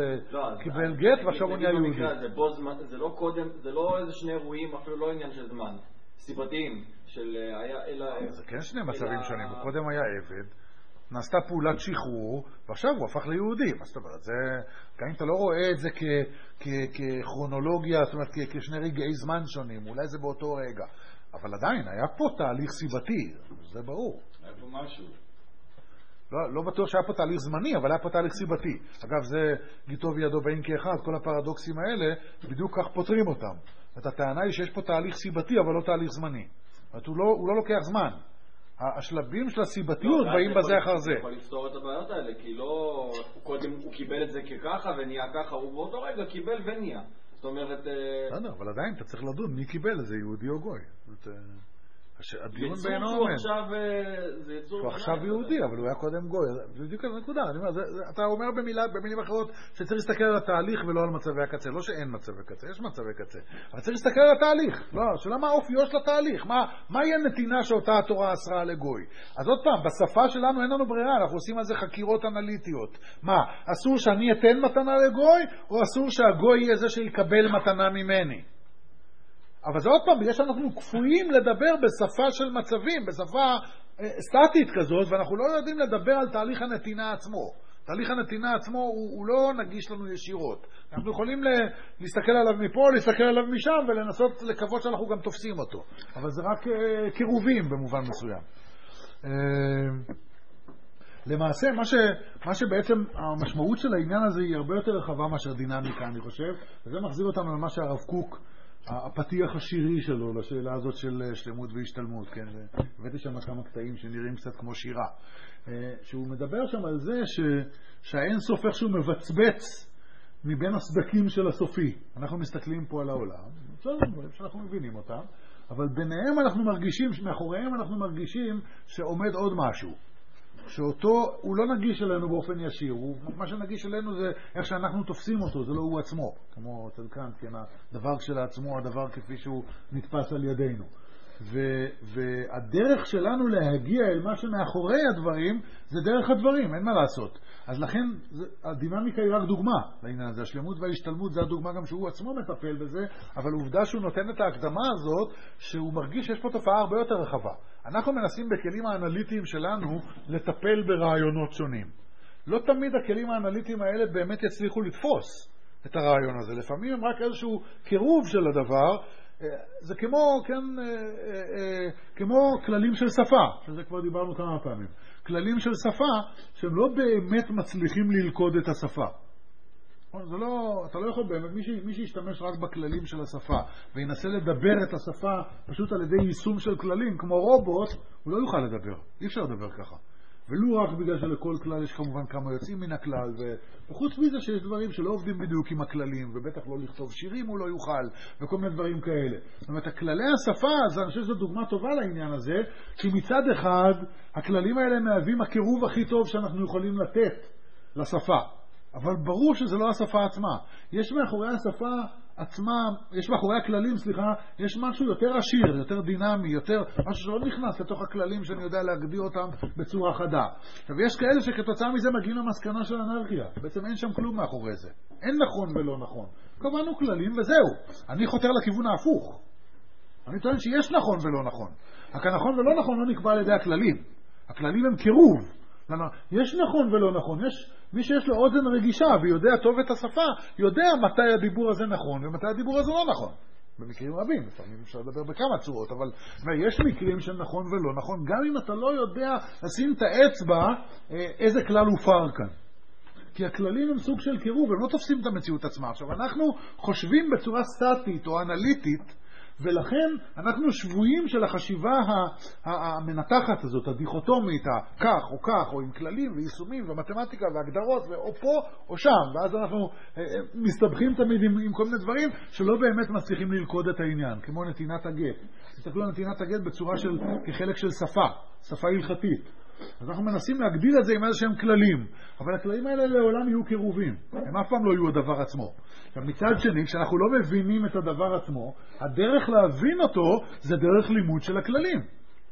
קיבל גט, ועכשיו הוא נהיה יהודי. זה לא קודם, זה לא איזה שני אירועים, אפילו לא עניין של זמן. סיבתיים, של היה אלא... זה כן שני מצבים שונים. הוא קודם היה עבד, נעשתה פעולת שחרור, ועכשיו הוא הפך ליהודי. מה זאת אומרת? גם אם אתה לא רואה את זה ככרונולוגיה, זאת אומרת, כשני רגעי זמן שונים, אולי זה באותו רגע. אבל עדיין, היה פה תהליך סיבתי, זה ברור. היה פה משהו. לא, לא בטוח שהיה פה תהליך זמני, אבל היה פה תהליך סיבתי. אגב, זה גיטו וידו בין כאחד, כל הפרדוקסים האלה, בדיוק כך פותרים אותם. את הטענה היא שיש פה תהליך סיבתי, אבל לא תהליך זמני. זאת הוא לא, הוא לא לוקח זמן. השלבים של הסיבתיות לא, באים בזה אחר זה. הוא יכול לפתור את הבעיות האלה, כי לא... קודם הוא קיבל את זה כככה ונהיה ככה, הוא באותו רגע קיבל ונהיה. זאת אומרת... לא, לא, אבל עדיין אתה צריך לדון מי קיבל את זה, יהודי או גוי. זאת... הדיון בעינו עומד. הוא עכשיו יהודי, אבל הוא היה קודם גוי. זה בדיוק הנקודה. אתה אומר במילים אחרות שצריך להסתכל על התהליך ולא על מצבי הקצה. לא שאין מצבי קצה, יש מצבי קצה. אבל צריך להסתכל על התהליך. לא, שאלה מה אופיו של התהליך. מה היא הנתינה שאותה התורה אסרה לגוי? אז עוד פעם, בשפה שלנו אין לנו ברירה. אנחנו עושים על זה חקירות אנליטיות. מה, אסור שאני אתן מתנה לגוי, או אסור שהגוי יהיה זה שיקבל מתנה ממני? אבל זה עוד פעם, בגלל שאנחנו כפויים לדבר בשפה של מצבים, בשפה אה, סטטית כזאת, ואנחנו לא יודעים לדבר על תהליך הנתינה עצמו. תהליך הנתינה עצמו הוא, הוא לא נגיש לנו ישירות. אנחנו יכולים ל- להסתכל עליו מפה, להסתכל עליו משם, ולנסות לקוות שאנחנו גם תופסים אותו. אבל זה רק אה, קירובים במובן מסוים. אה, למעשה, מה, ש, מה שבעצם המשמעות של העניין הזה היא הרבה יותר רחבה מאשר דינמיקה, אני חושב. וזה מחזיר אותנו למה שהרב קוק, הפתיח השירי שלו לשאלה הזאת של שלמות והשתלמות, כן? הבאתי שם כמה קטעים שנראים קצת כמו שירה. שהוא מדבר שם על זה ש... שהאין סוף איכשהו מבצבץ מבין הסדקים של הסופי. אנחנו מסתכלים פה על העולם, שאנחנו מבינים אותם, אבל ביניהם אנחנו מרגישים, מאחוריהם אנחנו מרגישים שעומד עוד משהו. שאותו הוא לא נגיש אלינו באופן ישיר, הוא, מה שנגיש אלינו זה איך שאנחנו תופסים אותו, זה לא הוא עצמו, כמו צדקן, כן, הדבר כשלעצמו, הדבר כפי שהוא נתפס על ידינו. ו, והדרך שלנו להגיע אל מה שמאחורי הדברים, זה דרך הדברים, אין מה לעשות. אז לכן, זה, הדינמיקה היא רק דוגמה לעניין הזה. השלמות וההשתלמות זה הדוגמה גם שהוא עצמו מטפל בזה, אבל עובדה שהוא נותן את ההקדמה הזאת, שהוא מרגיש שיש פה תופעה הרבה יותר רחבה. אנחנו מנסים בכלים האנליטיים שלנו לטפל ברעיונות שונים. לא תמיד הכלים האנליטיים האלה באמת יצליחו לתפוס את הרעיון הזה. לפעמים הם רק איזשהו קירוב של הדבר, זה כמו, כן, כמו כללים של שפה, שזה כבר דיברנו כמה פעמים. כללים של שפה שהם לא באמת מצליחים ללכוד את השפה. זה לא, אתה לא יכול באמת, מי, ש, מי שישתמש רק בכללים של השפה וינסה לדבר את השפה פשוט על ידי יישום של כללים כמו רובוט, הוא לא יוכל לדבר. אי אפשר לדבר ככה. ולא רק בגלל שלכל כלל יש כמובן כמה יוצאים מן הכלל, ו... וחוץ מזה שיש דברים שלא עובדים בדיוק עם הכללים, ובטח לא לכתוב שירים הוא לא יוכל, וכל מיני דברים כאלה. זאת אומרת, הכללי השפה, אז אני חושב שזו דוגמה טובה לעניין הזה, כי מצד אחד, הכללים האלה מהווים הקירוב הכי טוב שאנחנו יכולים לתת לשפה. אבל ברור שזה לא השפה עצמה. יש מאחורי השפה עצמה, יש מאחורי הכללים, סליחה, יש משהו יותר עשיר, יותר דינמי, יותר, משהו שלא נכנס לתוך הכללים שאני יודע להגדיר אותם בצורה חדה. עכשיו, יש כאלה שכתוצאה מזה מגיעים למסקנה של אנרכיה. בעצם אין שם כלום מאחורי זה. אין נכון ולא נכון. קבענו כללים וזהו. אני חותר לכיוון ההפוך. אני טוען שיש נכון ולא נכון. רק הנכון ולא נכון לא נקבע על ידי הכללים. הכללים הם קירוב. יש נכון ולא נכון. יש מי שיש לו אוזן רגישה ויודע טוב את השפה, יודע מתי הדיבור הזה נכון ומתי הדיבור הזה לא נכון. במקרים רבים, לפעמים אפשר לדבר בכמה צורות, אבל יש מקרים של נכון ולא נכון, גם אם אתה לא יודע לשים את האצבע איזה כלל הופר כאן. כי הכללים הם סוג של קירוב, הם לא תופסים את המציאות עצמה. עכשיו, אנחנו חושבים בצורה סטטית או אנליטית, ולכן אנחנו שבויים של החשיבה המנתחת הזאת, הדיכוטומית, כך או כך, או עם כללים ויישומים ומתמטיקה והגדרות, או פה או שם, ואז אנחנו מסתבכים תמיד עם, עם כל מיני דברים שלא באמת מצליחים ללכוד את העניין, כמו נתינת הגט. תסתכלו על נתינת הגט בצורה של, כחלק של שפה, שפה הלכתית. אז אנחנו מנסים להגדיר את זה עם איזשהם כללים, אבל הכללים האלה לעולם יהיו קירובים, הם אף פעם לא יהיו הדבר עצמו. מצד שני, כשאנחנו לא מבינים את הדבר עצמו, הדרך להבין אותו זה דרך לימוד של הכללים.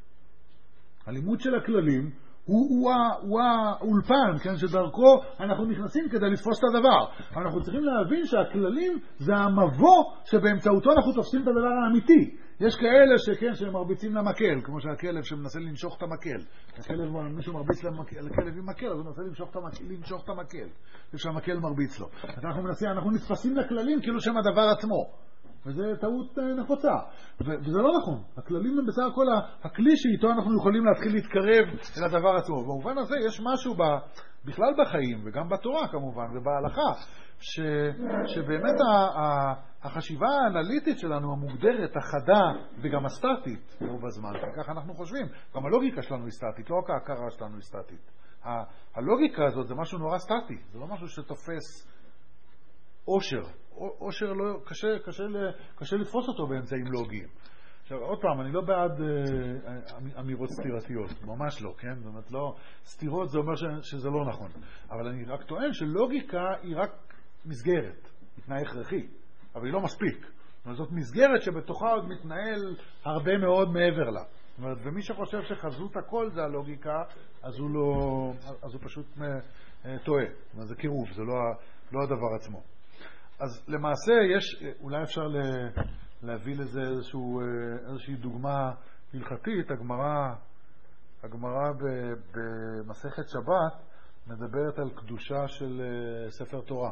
הלימוד של הכללים הוא, הוא, הוא האולפן, כן, שדרכו אנחנו נכנסים כדי לתפוס את הדבר. אבל אנחנו צריכים להבין שהכללים זה המבוא שבאמצעותו אנחנו תופסים את הדבר האמיתי. יש כאלה שכן, שמרביצים למקל, כמו שהכלב שמנסה לנשוך את המקל. הכלב, מישהו מרביץ לכלב עם מקל, אז הוא מנסה לנשוך את המקל, לנשוך את המקל. ושהמקל מרביץ לו. אנחנו מנסים, אנחנו נתפסים לכללים כאילו שהם הדבר עצמו. וזה טעות נפוצה. וזה לא נכון. הכללים הם בסך הכל הכלי שאיתו אנחנו יכולים להתחיל להתקרב אל הדבר עצמו. במובן הזה יש משהו ב, בכלל בחיים, וגם בתורה כמובן, ובהלכה, ש, שבאמת ה, ה, החשיבה האנליטית שלנו המוגדרת, החדה וגם הסטטית רוב הזמן, וכך אנחנו חושבים. גם הלוגיקה שלנו היא סטטית, לא רק ההכרה שלנו היא סטטית. ה, הלוגיקה הזאת זה משהו נורא סטטי, זה לא משהו שתופס עושר. עושר לא, קשה, קשה, קשה לתפוס אותו באמצעים לוגיים. עכשיו, עוד פעם, אני לא בעד אה, אמירות סתירתיות, ממש לא, כן? זאת אומרת, לא, סתירות זה אומר ש, שזה לא נכון. אבל אני רק טוען שלוגיקה היא רק מסגרת, היא תנאי הכרחי, אבל היא לא מספיק. זאת אומרת, זאת מסגרת שבתוכה עוד מתנהל הרבה מאוד מעבר לה. זאת אומרת, ומי שחושב שחזות הכל זה הלוגיקה, אז הוא לא, אז הוא פשוט טועה. זאת אומרת, זה קירוב, זה לא, לא הדבר עצמו. אז למעשה יש, אולי אפשר להביא לזה איזשהו, איזושהי דוגמה הלכתית. הגמרא, הגמרא במסכת שבת מדברת על קדושה של ספר תורה.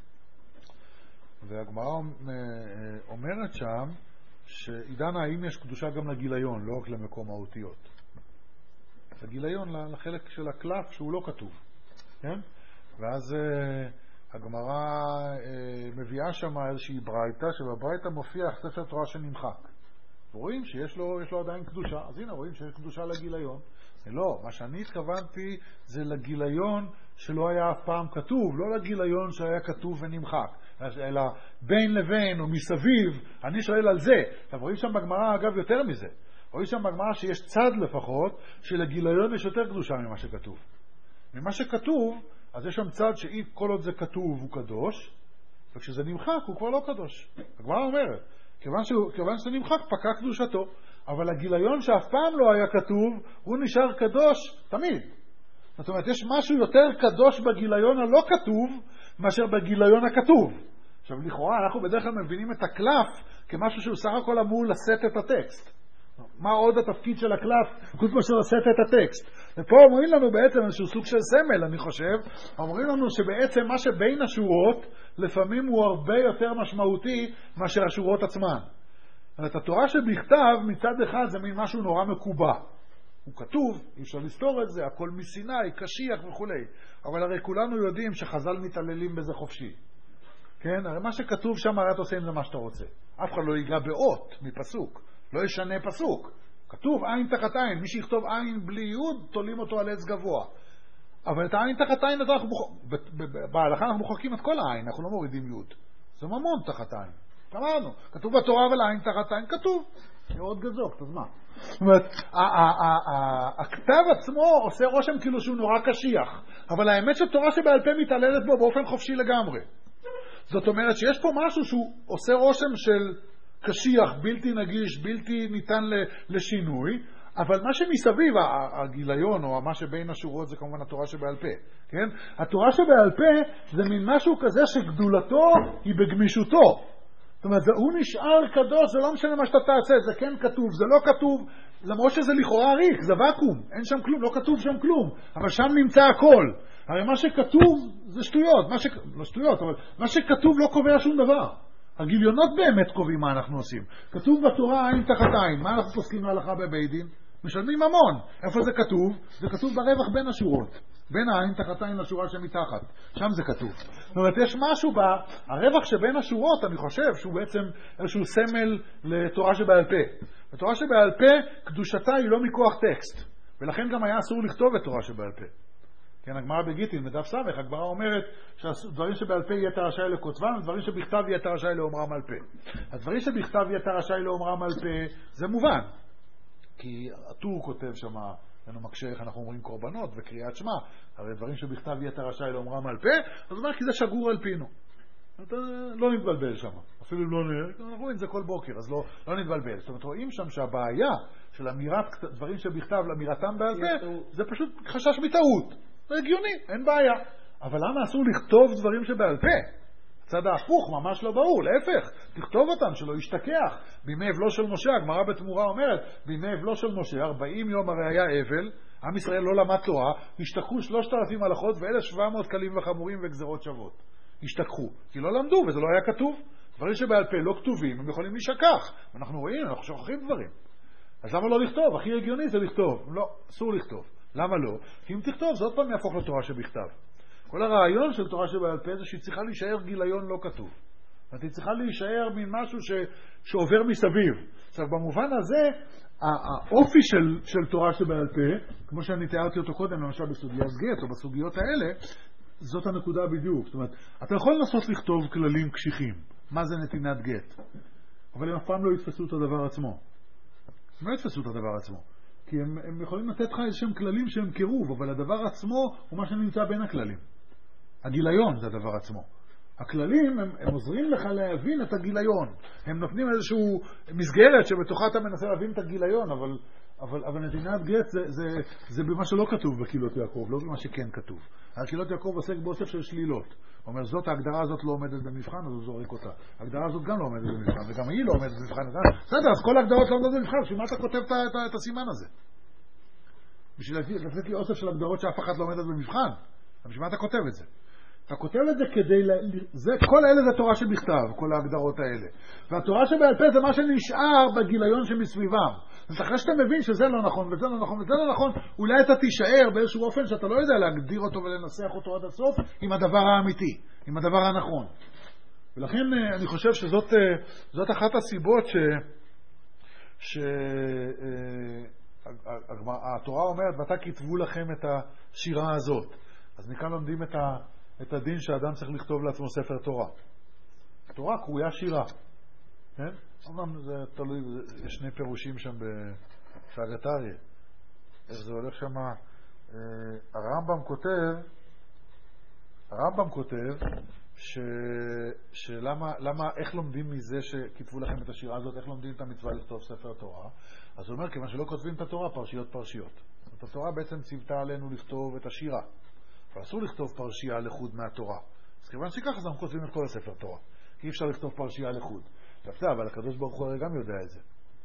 והגמרא אומרת שם שעידנה, האם יש קדושה גם לגיליון, לא רק למקום האותיות. לגיליון, לחלק של הקלף שהוא לא כתוב. כן? ואז הגמרא מביאה שם איזושהי ברייתא, שבברייתא מופיע ספר תורה שנמחק. רואים שיש לו, יש לו עדיין קדושה. אז הנה, רואים שיש קדושה לגיליון. לא, מה שאני התכוונתי זה לגיליון שלא היה אף פעם כתוב, לא לגיליון שהיה כתוב ונמחק, אלא בין לבין או מסביב. אני שואל על זה. עכשיו, רואים שם בגמרא, אגב, יותר מזה. רואים שם בגמרא שיש צד לפחות, שלגיליון יש יותר קדושה ממה שכתוב. ממה שכתוב, אז יש שם צד שאי כל עוד זה כתוב הוא קדוש, וכשזה נמחק הוא כבר לא קדוש. הגמרא אומרת, כיוון, שהוא, כיוון שזה נמחק פקע קדושתו, אבל הגיליון שאף פעם לא היה כתוב, הוא נשאר קדוש תמיד. זאת אומרת, יש משהו יותר קדוש בגיליון הלא כתוב, מאשר בגיליון הכתוב. עכשיו, לכאורה, אנחנו בדרך כלל מבינים את הקלף כמשהו שהוא סך הכל אמור לשאת את הטקסט. מה עוד התפקיד של הקלף, חוץ מאשר לשאת את הטקסט. ופה אומרים לנו בעצם איזשהו סוג של סמל, אני חושב, אומרים לנו שבעצם מה שבין השורות, לפעמים הוא הרבה יותר משמעותי מאשר השורות עצמן. זאת התורה שבכתב מצד אחד זה מין משהו נורא מקובע. הוא כתוב, אי אפשר לסתור את זה, הכל מסיני, קשיח וכו'. אבל הרי כולנו יודעים שחז"ל מתעללים בזה חופשי. כן? הרי מה שכתוב שם הרי אתה עושה עם זה מה שאתה רוצה. אף אחד לא ייגע באות מפסוק. לא ישנה פסוק. כתוב עין תחת עין. מי שיכתוב עין בלי יוד, תולים אותו על עץ גבוה. אבל את העין תחת עין, בהלכה אנחנו מוחקים את כל העין, אנחנו לא מורידים יוד. זה ממון תחת עין. אמרנו, כתוב בתורה אבל עין תחת עין, כתוב. זה עוד גזוק, אז מה? זאת אומרת, הכתב עצמו עושה רושם כאילו שהוא נורא קשיח, אבל האמת שתורה שבעל פה מתעללת בו באופן חופשי לגמרי. זאת אומרת שיש פה משהו שהוא עושה רושם של קשיח, בלתי נגיש, בלתי ניתן לשינוי, אבל מה שמסביב, הגיליון או מה שבין השורות זה כמובן התורה שבעל פה, כן? התורה שבעל פה זה מין משהו כזה שגדולתו היא בגמישותו. זאת אומרת, הוא נשאר קדוש, זה לא משנה מה שאתה תעשה, זה כן כתוב, זה לא כתוב, למרות שזה לכאורה ריק, זה וקום, אין שם כלום, לא כתוב שם כלום, אבל שם נמצא הכל. הרי מה שכתוב זה שטויות, מה ש... לא שטויות, אבל מה שכתוב לא קובע שום דבר. הגיליונות באמת קובעים מה אנחנו עושים. כתוב בתורה עין תחת עין, מה אנחנו פוסקים להלכה בבית דין? משלמים המון. איפה זה כתוב? זה כתוב ברווח בין השורות. בין העין תחת עין לשורה שמתחת. שם זה כתוב. זאת אומרת, יש משהו ברווח שבין השורות, אני חושב, שהוא בעצם איזשהו סמל לתורה שבעל פה. התורה שבעל פה, קדושתה היא לא מכוח טקסט. ולכן גם היה אסור לכתוב את תורה שבעל פה. כן, הגמרא בגיטין, בדף סמך, הגמרא אומרת שדברים שבעל פה יהיה רשאי לכותבם, ודברים שבכתב יהיה רשאי לאומרם על פה. הדברים שבכתב יהיה רשאי לאומרם על פה, זה מובן. כי הטור כותב שם, לנו מקשה איך אנחנו אומרים קורבנות וקריאת שמע, הרי דברים שבכתב יהיה רשאי לאומרם על פה, אז אומר כי זה שגור על פינו. אתה לא נתבלבל שם. אפילו לא נראה, אנחנו רואים זה כל בוקר, אז לא, לא נתבלבל. זאת אומרת, רואים שם שהבעיה של אמירת דברים שבכתב לאמירתם בעל פה, זה פשוט חשש מטעות. זה הגיוני, אין בעיה. אבל למה אסור לכתוב דברים שבעל פה? הצד ההפוך, ממש לא ברור, להפך, תכתוב אותם, שלא ישתכח. בימי אבלו של משה, הגמרא בתמורה אומרת, בימי אבלו של משה, ארבעים יום הרי היה אבל, עם ישראל לא למד תורה, השתכחו שלושת אלפים הלכות ואלף שבע מאות כלים וחמורים וגזרות שוות. השתכחו, כי לא למדו וזה לא היה כתוב. דברים שבעל פה לא כתובים, הם יכולים להישכח. אנחנו רואים, אנחנו שוכחים דברים. אז למה לא לכתוב? הכי הגיוני זה לכתוב. לא, אסור לכתוב. למה לא? כי אם תכתוב, זה עוד פעם יהפוך לתורה שבכתב. כל הרעיון של תורה שבעל פה זה שהיא צריכה להישאר גיליון לא כתוב. היא צריכה להישאר מן משהו ש... שעובר מסביב. עכשיו, במובן הזה, האופי של, של תורה שבעל פה, כמו שאני תיארתי אותו קודם, למשל בסוגיית גט או בסוגיות האלה, זאת הנקודה בדיוק. זאת אומרת, אתה יכול לנסות לכתוב כללים קשיחים. מה זה נתינת גט? אבל הם אף פעם לא יתפסו את הדבר עצמו. הם לא יתפסו את הדבר עצמו. כי הם, הם יכולים לתת לך איזשהם כללים שהם קירוב, אבל הדבר עצמו הוא מה שנמצא בין הכללים. הגיליון זה הדבר עצמו. הכללים הם, הם עוזרים לך להבין את הגיליון. הם נותנים איזשהו מסגרת שבתוכה אתה מנסה להבין את הגיליון, אבל, אבל, אבל נתינת גט זה, זה, זה במה שלא כתוב בקהילות יעקב, לא במה שכן כתוב. הקהילות יעקב עוסק באוסף של שלילות. הוא אומר, זאת ההגדרה הזאת לא עומדת במבחן, אז הוא זורק אותה. ההגדרה הזאת גם לא עומדת במבחן, וגם היא לא עומדת במבחן. בסדר, אז כל ההגדרות לא עומדת במבחן, בשביל מה אתה כותב את, את, את הסימן הזה? בשביל לתת לי אוסף של הגדרות שאף אחד לא עומדת במבחן. בשביל מה אתה כותב את זה? אתה כותב את זה כדי... זה, כל האלה זה תורה שבכתב, כל ההגדרות האלה. והתורה שבעל פה זה מה שנשאר בגיליון שמסביבם. אז אחרי שאתה מבין שזה לא נכון, וזה לא נכון, וזה לא נכון, אולי אתה תישאר באיזשהו אופן שאתה לא יודע להגדיר אותו ולנסח אותו עד הסוף עם הדבר האמיתי, עם הדבר הנכון. ולכן אני חושב שזאת זאת אחת הסיבות ש... ש... התורה אומרת, ואתה כתבו לכם את השירה הזאת. אז מכאן לומדים את, ה, את הדין שאדם צריך לכתוב לעצמו ספר תורה. תורה קרויה שירה. כן? אומנם זה תלוי, יש שני פירושים שם בשאגת אריה. איך זה הולך שם? הרמב"ם כותב, הרמב"ם כותב, ש, שלמה, למה, איך לומדים מזה שכתבו לכם את השירה הזאת, איך לומדים את המצווה לכתוב ספר תורה? אז הוא אומר, כיוון שלא כותבים את התורה, פרשיות פרשיות. את התורה בעצם ציוותה עלינו לכתוב את השירה. אבל אסור לכתוב פרשייה לחוד מהתורה. אז כיוון שכך, אז אנחנו כותבים את כל הספר תורה. כי אי אפשר לכתוב פרשייה לחוד. תפתע, אבל הקדוש ברוך הוא הרי גם יודע את זה.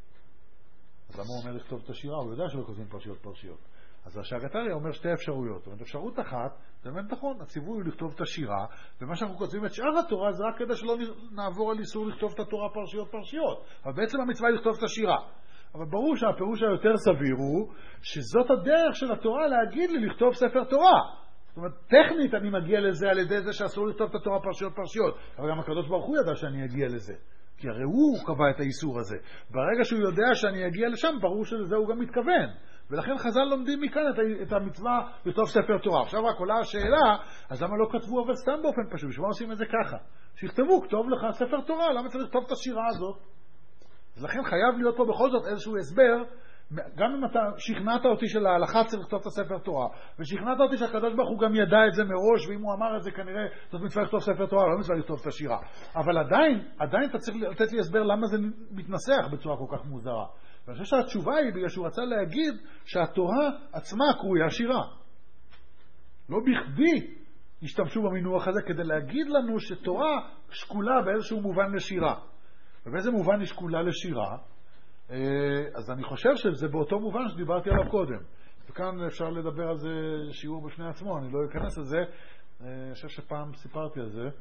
אז למה הוא אומר לכתוב את השירה? הוא יודע שלא כותבים פרשיות פרשיות. אז השאגת אריה אומר שתי אפשרויות. זאת אומרת, אפשרות אחת, זה באמת נכון, הציווי הוא לכתוב את השירה, ומה שאנחנו כותבים את שאר התורה זה רק כדי שלא נעבור על איסור לכתוב את התורה פרשיות פרשיות. אבל בעצם המצווה היא לכתוב את השירה. אבל ברור שהפירוש היותר סביר הוא שזאת הדרך של התורה להגיד לי לכתוב ספר תורה. זאת אומרת, טכנית אני מגיע לזה על ידי זה שאסור לכתוב את התורה פרשיות פרשיות. אבל גם הקדוש ברוך הוא ידע שאני אגיע לזה. כי הרי הוא קבע את האיסור הזה. ברגע שהוא יודע שאני אגיע לשם, ברור שלזה הוא גם מתכוון. ולכן חז"ל לומדים מכאן את המצווה לכתוב ספר תורה. עכשיו רק עולה השאלה, אז למה לא כתבו אבל סתם באופן פשוט? בשביל מה עושים את זה ככה? שיכתבו, כתוב לך ספר תורה, למה צריך לכתוב את השירה הזאת? אז לכן חייב להיות פה בכל זאת איזשהו הסבר, גם אם אתה שכנעת אותי של ההלכה צריך לכתוב את הספר תורה, ושכנעת אותי שהקדוש ברוך הוא גם ידע את זה מראש, ואם הוא אמר את זה כנראה זאת מצווה לכתוב ספר תורה, לא מצווה לכתוב את השירה. אבל עדיין, עדיין אתה צריך לתת לי הסבר למה זה מתנסח בצורה כל כך מוזרה. ואני חושב שהתשובה היא בגלל שהוא רצה להגיד שהתורה עצמה קרויה שירה. לא בכדי השתמשו במינוח הזה כדי להגיד לנו שתורה שקולה באיזשהו מובן לשירה. ובאיזה מובן היא שקולה לשירה? אז אני חושב שזה באותו מובן שדיברתי עליו קודם. וכאן אפשר לדבר על זה שיעור בפני עצמו, אני לא אכנס לזה. אני חושב שפעם סיפרתי על זה,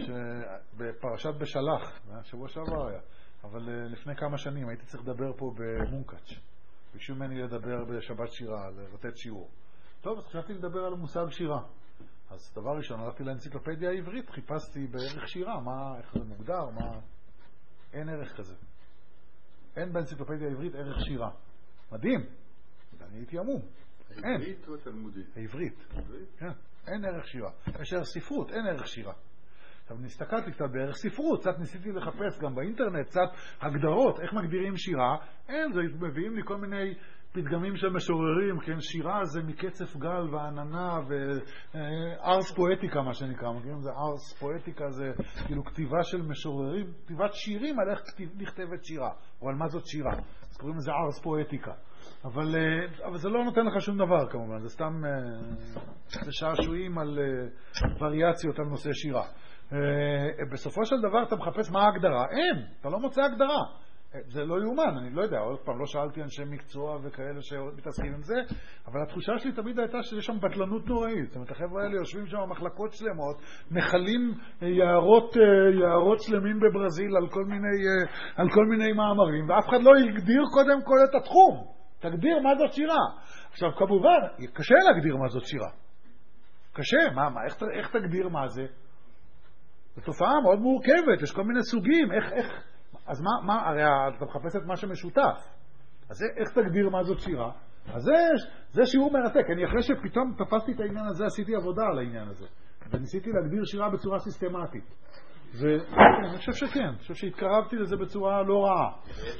שבפרשת בשלח, שבוע שעבר היה, אבל לפני כמה שנים הייתי צריך לדבר פה במונקאץ'. ביקשו ממני לדבר בשבת שירה, לתת שיעור. טוב, אז חשבתי לדבר על מושג שירה. אז דבר ראשון, הלכתי לאנציקלופדיה העברית, חיפשתי בערך שירה, מה, איך זה מוגדר, מה... אין ערך כזה. אין באנציקלופדיה העברית ערך שירה. מדהים. אני הייתי עמום. אין. העברית או תלמודית? העברית. כן. אין ערך שירה. יש ערך ספרות, אין ערך שירה. עכשיו, נסתכלתי קצת בערך ספרות, קצת ניסיתי לחפש גם באינטרנט, קצת הגדרות, איך מגדירים שירה. אין, זה מביאים לי כל מיני פתגמים של משוררים, כן, שירה זה מקצף גל ועננה וארס פואטיקה, מה שנקרא, מכירים? זה ארס פואטיקה, זה כאילו כתיבה של משוררים, כתיבת שירים על איך נכתבת שירה, או על מה זאת שירה. אז קוראים לזה ארס פואטיקה. אבל, אבל זה לא נותן לך שום דבר, כמובן, זה סתם זה שעשועים על וריאציות על נושא שירה. בסופו של דבר אתה מחפש מה ההגדרה, אין, אתה לא מוצא הגדרה. זה לא יאומן, אני לא יודע, עוד פעם לא שאלתי אנשי מקצוע וכאלה שמתעסקים עם זה, אבל התחושה שלי תמיד הייתה שיש שם בטלנות נוראית. זאת אומרת, החבר'ה האלה יושבים שם מחלקות שלמות, מחלים יערות, יערות שלמים בברזיל על כל מיני, על כל מיני מאמרים, ואף אחד לא יגדיר קודם כל את התחום. תגדיר מה זאת שירה. עכשיו, כמובן, קשה להגדיר מה זאת שירה. קשה, מה, מה, איך, איך תגדיר מה זה? זו תופעה מאוד מורכבת, יש כל מיני סוגים, איך, איך, אז מה, מה, הרי אתה מחפש את מה שמשותף. אז איך תגדיר מה זאת שירה? אז זה, זה שיעור מרתק. אני אחרי שפתאום תפסתי את העניין הזה, עשיתי עבודה על העניין הזה. וניסיתי להגדיר שירה בצורה סיסטמטית. ואני חושב שכן, אני חושב שהתקרבתי לזה בצורה לא רעה.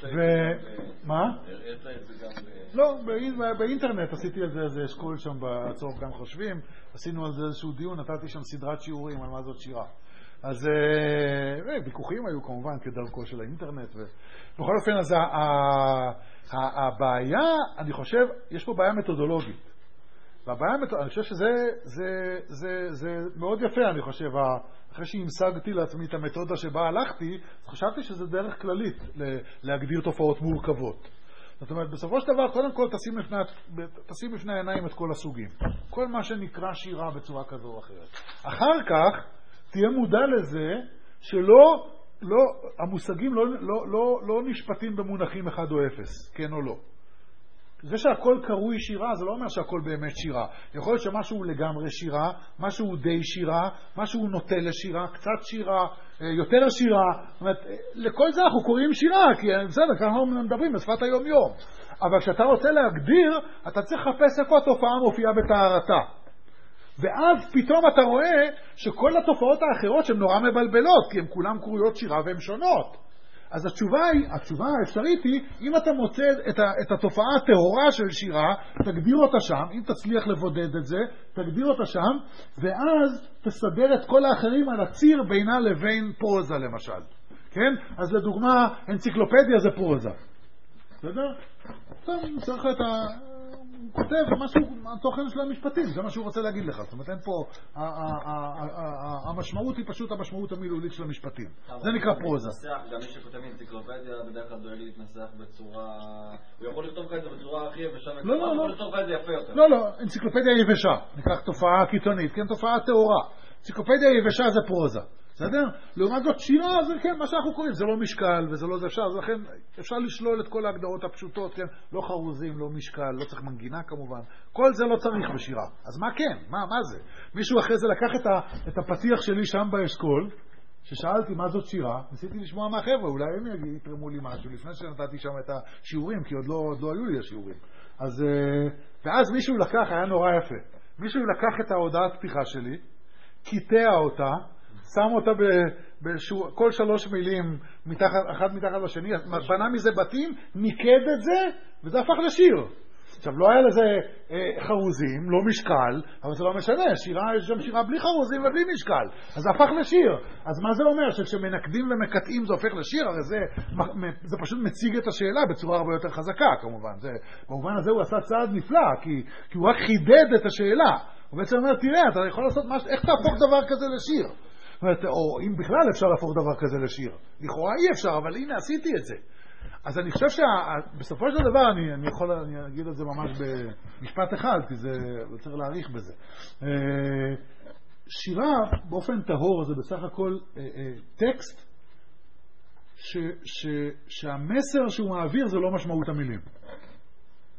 ומה? הראית את זה גם... לא, באינטרנט עשיתי על זה איזה אשכול שם בצורך גם חושבים. עשינו על זה איזשהו דיון, נתתי שם סדרת שיעורים על מה זאת שירה. אז ויכוחים היו כמובן כדרכו של האינטרנט. בכל אופן, אז הבעיה, אני חושב, יש פה בעיה מתודולוגית. והבעיה, אני חושב שזה זה, זה, זה מאוד יפה, אני חושב, אחרי שהמשגתי לעצמי את המתודה שבה הלכתי, אז חשבתי שזה דרך כללית להגדיר תופעות מורכבות. זאת אומרת, בסופו של דבר, קודם כל תשים לפני, תשים לפני העיניים את כל הסוגים. כל מה שנקרא שירה בצורה כזו או אחרת. אחר כך, תהיה מודע לזה שלא, לא, המושגים לא, לא, לא, לא נשפטים במונחים אחד או אפס, כן או לא. זה שהכל קרוי שירה, זה לא אומר שהכל באמת שירה. יכול להיות שמשהו הוא לגמרי שירה, משהו הוא די שירה, משהו הוא נוטה לשירה, קצת שירה, יותר שירה. זאת אומרת, לכל זה אנחנו קוראים שירה, כי בסדר, כאן אנחנו מדברים בשפת היום יום. אבל כשאתה רוצה להגדיר, אתה צריך לחפש איפה התופעה מופיעה בתארתה. ואז פתאום אתה רואה שכל התופעות האחרות שהן נורא מבלבלות, כי הן כולן קרויות שירה והן שונות. אז התשובה היא, התשובה האפשרית היא, אם אתה מוצא את, ה, את התופעה הטהורה של שירה, תגדיר אותה שם, אם תצליח לבודד את זה, תגדיר אותה שם, ואז תסדר את כל האחרים על הציר בינה לבין פרוזה למשל. כן? אז לדוגמה, אנציקלופדיה זה פרוזה. בסדר? טוב, צריך את ה... הוא כותב משהו, התוכן של המשפטים, זה מה שהוא רוצה להגיד לך. זאת אומרת, אין פה, המשמעות היא פשוט המשמעות המילולית של המשפטים. זה נקרא פרוזה. גם מי שכותב אנציקלופדיה, בדרך כלל דואג להתנסח בצורה... הוא יכול לכתוב כאן את זה בצורה הכי יבשה, לא, לא, לא. לכתוב כאן את זה יפה יותר. לא, לא, אנציקלופדיה יבשה. ניקח תופעה קיצונית, כן, תופעה טהורה. אנציקלופדיה יבשה זה פרוזה. בסדר? לעומת זאת שירה זה כן, מה שאנחנו קוראים, זה לא משקל וזה לא זה אפשר, אז לכן אפשר לשלול את כל ההגדרות הפשוטות, כן? לא חרוזים, לא משקל, לא צריך מנגינה כמובן, כל זה לא צריך בשירה. אז מה כן? מה, מה זה? מישהו אחרי זה לקח את, ה, את הפתיח שלי שם באשכול, ששאלתי מה זאת שירה, ניסיתי לשמוע מהחבר'ה, אולי הם יתרמו לי משהו, לפני שנתתי שם את השיעורים, כי עוד לא, עוד לא היו לי השיעורים. אז, ואז מישהו לקח, היה נורא יפה, מישהו לקח את ההודעת פתיחה שלי, קיטע אותה, שם אותה בכל שלוש מילים, מתחת, אחת מתחת לשני, בנה מזה בתים, ניקד את זה, וזה הפך לשיר. עכשיו, לא היה לזה אה, חרוזים, לא משקל, אבל זה לא משנה, שירה, יש גם שירה בלי חרוזים ובלי משקל, אז זה הפך לשיר. אז מה זה אומר? שכשמנקדים ומקטעים זה הופך לשיר, הרי זה, זה פשוט מציג את השאלה בצורה הרבה יותר חזקה, כמובן. זה, במובן הזה הוא עשה צעד נפלא, כי, כי הוא רק חידד את השאלה. הוא בעצם אומר, תראה, אתה יכול לעשות משהו, איך תהפוך דבר כזה לשיר? או אם בכלל אפשר להפוך דבר כזה לשיר. לכאורה אי אפשר, אבל הנה עשיתי את זה. אז אני חושב שבסופו של דבר, אני, אני יכול אני אגיד את זה ממש במשפט אחד, כי זה, צריך להעריך בזה. שירה באופן טהור זה בסך הכל טקסט ש, ש, שהמסר שהוא מעביר זה לא משמעות המילים.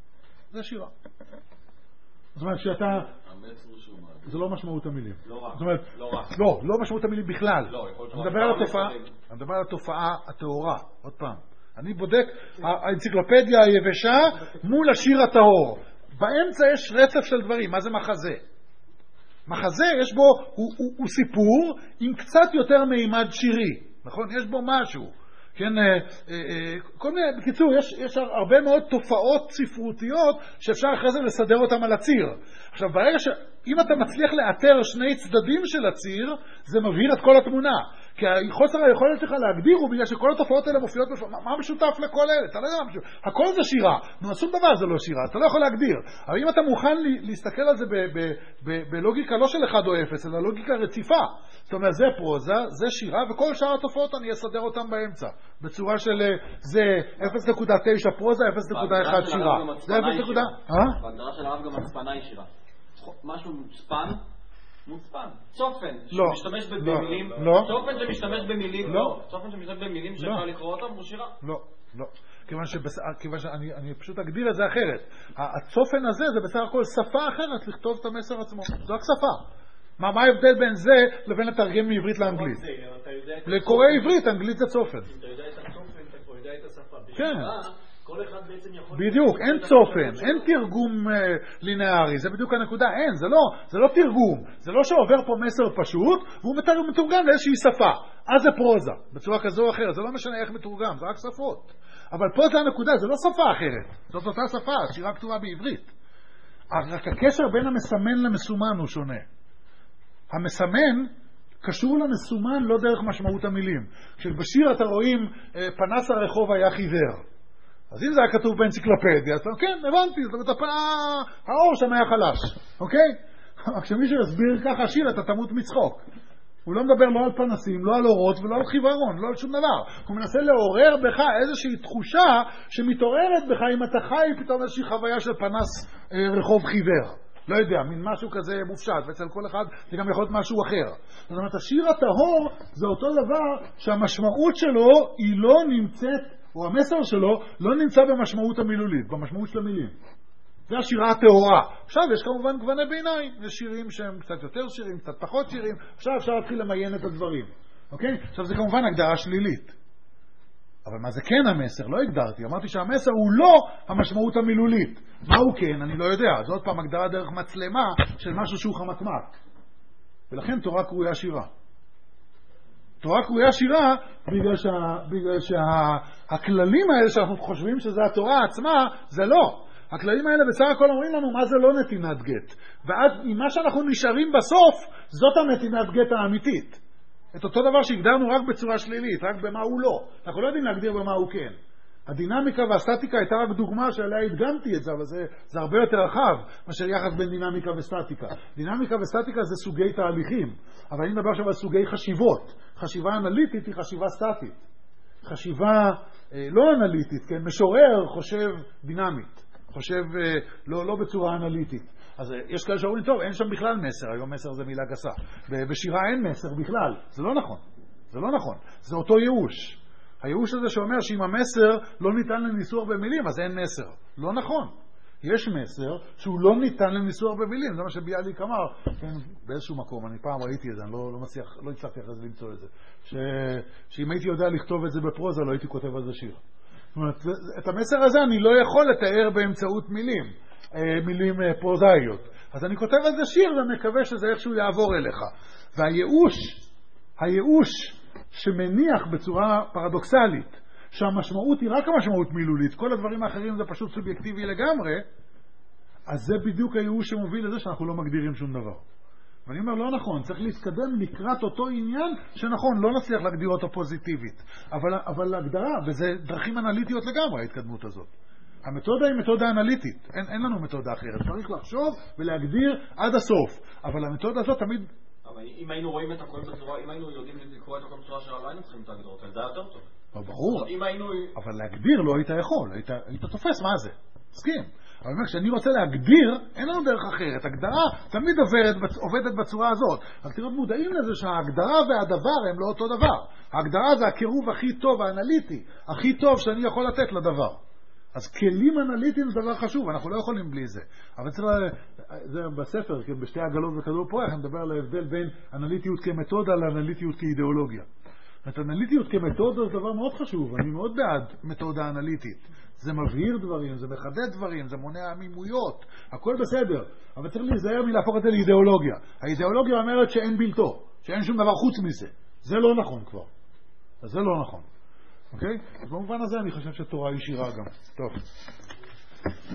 זה שירה. זאת אומרת שאתה... המסר שהוא מעלה. זה לא משמעות המילים. לא רק. זאת אומרת, לא רק. לא, לא משמעות המילים בכלל. לא, יכול להיות אני מדבר על התופעה, אני מדבר על התופעה הטהורה, עוד פעם. אני בודק האנציקלופדיה היבשה מול השיר הטהור. באמצע יש רצף של דברים. מה זה מחזה? מחזה יש בו, הוא, הוא, הוא סיפור עם קצת יותר מימד שירי. נכון? יש בו משהו. כן, אה, אה, כל מיני, בקיצור, יש, יש הרבה מאוד תופעות ספרותיות שאפשר אחרי זה לסדר אותם על הציר. עכשיו, ברגע שאם אתה מצליח לאתר שני צדדים של הציר, זה מבהיר את כל התמונה. כי חוסר היכולת שלך להגדיר הוא בגלל שכל התופעות האלה מופיעות בפ... מה משותף לכל אלה? אתה לא יודע מה משותף. הכל זה שירה. נו, שום דבר זה לא שירה. אתה לא יכול להגדיר. אבל אם אתה מוכן להסתכל על זה ב- ב- ב- בלוגיקה לא של אחד או אפס, אלא לוגיקה רציפה. זאת אומרת, זה פרוזה, זה שירה, וכל שאר התופעות אני אסדר אותם באמצע. בצורה של זה אפס נקודה תשע פרוזה, אפס נקודה אחת שירה. זה אפס נקודה... בהגדרה של הרב גם הצפנה היא שירה. משהו מוצפן, מוצפן. צופן, לא. שמשתמש במילים. לא. צופן שמשתמש במילים. לא. צופן שמשתמש במילים שאפשר לקרוא אותם הוא שירה. לא, לא. כיוון שבס... כיוון שאני אני פשוט אגדיר את זה אחרת. הצופן הזה זה בסך הכל שפה אחרת לכתוב את המסר עצמו. זו רק שפה. מה, מה ההבדל בין זה לבין לתרגם מעברית לאנגלית? לקורא עברית, אנגלית זה צופן. אם אתה יודע את הצופן, אתה כבר יודע את השפה. כן. כל אחד בעצם יכול... בדיוק, אין צופן, אין תרגום אה, לינארי, זה בדיוק הנקודה, אין, זה לא, זה לא תרגום, זה לא שעובר פה מסר פשוט, והוא מתורגם לאיזושהי שפה, אז זה פרוזה, בצורה כזו או אחרת, זה לא משנה איך מתורגם, זה רק שפות. אבל פה זה הנקודה, זה לא שפה אחרת, זאת אותה שפה, שירה כתובה בעברית. רק הקשר בין המסמן למסומן הוא שונה. המסמן קשור למסומן לא דרך משמעות המילים. כשבשיר אתה רואים פנס הרחוב היה חיוור. אז אם זה היה כתוב באנציקלופדיה, אז כן, הבנתי, זאת אומרת, האור שם היה חלש, אוקיי? כשמישהו יסביר ככה שיר, אתה תמות מצחוק. הוא לא מדבר לא על פנסים, לא על אורות ולא על חיוורון, לא על שום דבר. הוא מנסה לעורר בך איזושהי תחושה שמתעוררת בך אם אתה חי פתאום איזושהי חוויה של פנס אה, רחוב חיוור. לא יודע, מין משהו כזה מופשט, ואצל כל אחד זה גם יכול להיות משהו אחר. זאת אומרת, השיר הטהור זה אותו דבר שהמשמעות שלו היא לא נמצאת, או המסר שלו לא נמצא במשמעות המילולית, במשמעות של המילים. זה השירה הטהורה. עכשיו יש כמובן גווני ביניים, יש שירים שהם קצת יותר שירים, קצת פחות שירים, עכשיו אפשר להתחיל למיין את הדברים. אוקיי? עכשיו זה כמובן הגדרה שלילית. אבל מה זה כן המסר? לא הגדרתי. אמרתי שהמסר הוא לא המשמעות המילולית. מה הוא כן? אני לא יודע. זאת פעם הגדרה דרך מצלמה של משהו שהוא חמקמק. ולכן תורה קרויה שירה. תורה קרויה שירה בגלל, שה, בגלל שהכללים האלה שאנחנו חושבים שזה התורה עצמה, זה לא. הכללים האלה בסך הכל אומרים לנו מה זה לא נתינת גט. ואז עם מה שאנחנו נשארים בסוף, זאת הנתינת גט האמיתית. את אותו דבר שהגדרנו רק בצורה שלילית, רק במה הוא לא. אנחנו לא יודעים להגדיר במה הוא כן. הדינמיקה והסטטיקה הייתה רק דוגמה שעליה הדגמתי את זה, אבל זה, זה הרבה יותר רחב מאשר יחס בין דינמיקה וסטטיקה. דינמיקה וסטטיקה זה סוגי תהליכים, אבל אני מדבר עכשיו על סוגי חשיבות. חשיבה אנליטית היא חשיבה סטטית. חשיבה אה, לא אנליטית, כן? משורר חושב דינמית, חושב אה, לא, לא בצורה אנליטית. אז יש כאלה שאומרים, טוב, אין שם בכלל מסר, היום מסר זה מילה גסה. בשירה אין מסר בכלל. זה לא נכון. זה לא נכון. זה אותו ייאוש. הייאוש הזה שאומר שאם המסר לא ניתן לניסוח במילים, אז אין מסר. לא נכון. יש מסר שהוא לא ניתן לניסוח במילים. זה מה שביאליק אמר, כן, באיזשהו מקום, אני פעם ראיתי את זה, אני לא, לא מצליח, לא הצלחתי אחרי זה למצוא את זה. ש, שאם הייתי יודע לכתוב את זה בפרוזה, לא הייתי כותב על זה שיר. זאת אומרת, את המסר הזה אני לא יכול לתאר באמצעות מילים. מילים פרוזאיות. אז אני כותב על זה שיר ומקווה שזה איכשהו יעבור אליך. והייאוש, הייאוש שמניח בצורה פרדוקסלית, שהמשמעות היא רק המשמעות מילולית, כל הדברים האחרים זה פשוט סובייקטיבי לגמרי, אז זה בדיוק הייאוש שמוביל לזה שאנחנו לא מגדירים שום דבר. ואני אומר, לא נכון, צריך להתקדם לקראת אותו עניין שנכון, לא נצליח להגדיר אותו פוזיטיבית. אבל, אבל להגדרה, וזה דרכים אנליטיות לגמרי, ההתקדמות הזאת. המתודה היא מתודה אנליטית, אין, אין לנו מתודה אחרת, צריך לחשוב ולהגדיר עד הסוף, אבל המתודה הזאת תמיד... אבל אם היינו רואים את הכל בצורה, אם היינו יודעים לקרוא את הכל בצורה שלא היינו צריכים את ההגדרות, זה היה יותר טוב. ברור, אם היינו... אבל להגדיר לא היית יכול, היית, היית תופס מה זה, מסכים. אבל אומר, כשאני רוצה להגדיר, אין לנו דרך אחרת, הגדרה תמיד עובדת, עובדת בצורה הזאת, רק תראו מודעים לזה שההגדרה והדבר הם לא אותו דבר, ההגדרה זה הקירוב הכי טוב האנליטי, הכי טוב שאני יכול לתת לדבר. אז כלים אנליטיים זה דבר חשוב, אנחנו לא יכולים בלי זה. אבל צריך, זה בספר, כן, בשתי הגלות וכדור פורח, אני מדבר על ההבדל בין אנליטיות כמתודה לאנליטיות כאידיאולוגיה. את אנליטיות כמתודה זה דבר מאוד חשוב, אני מאוד בעד מתודה אנליטית. זה מבהיר דברים, זה מחדד דברים, זה מונע עמימויות, הכל בסדר. אבל צריך להיזהר מלהפוך את זה לאידיאולוגיה. האידיאולוגיה אומרת שאין בלתו, שאין שום דבר חוץ מזה. זה לא נכון כבר. אז זה לא נכון. אוקיי? אז במובן הזה אני חושב שתורה היא שירה גם. טוב.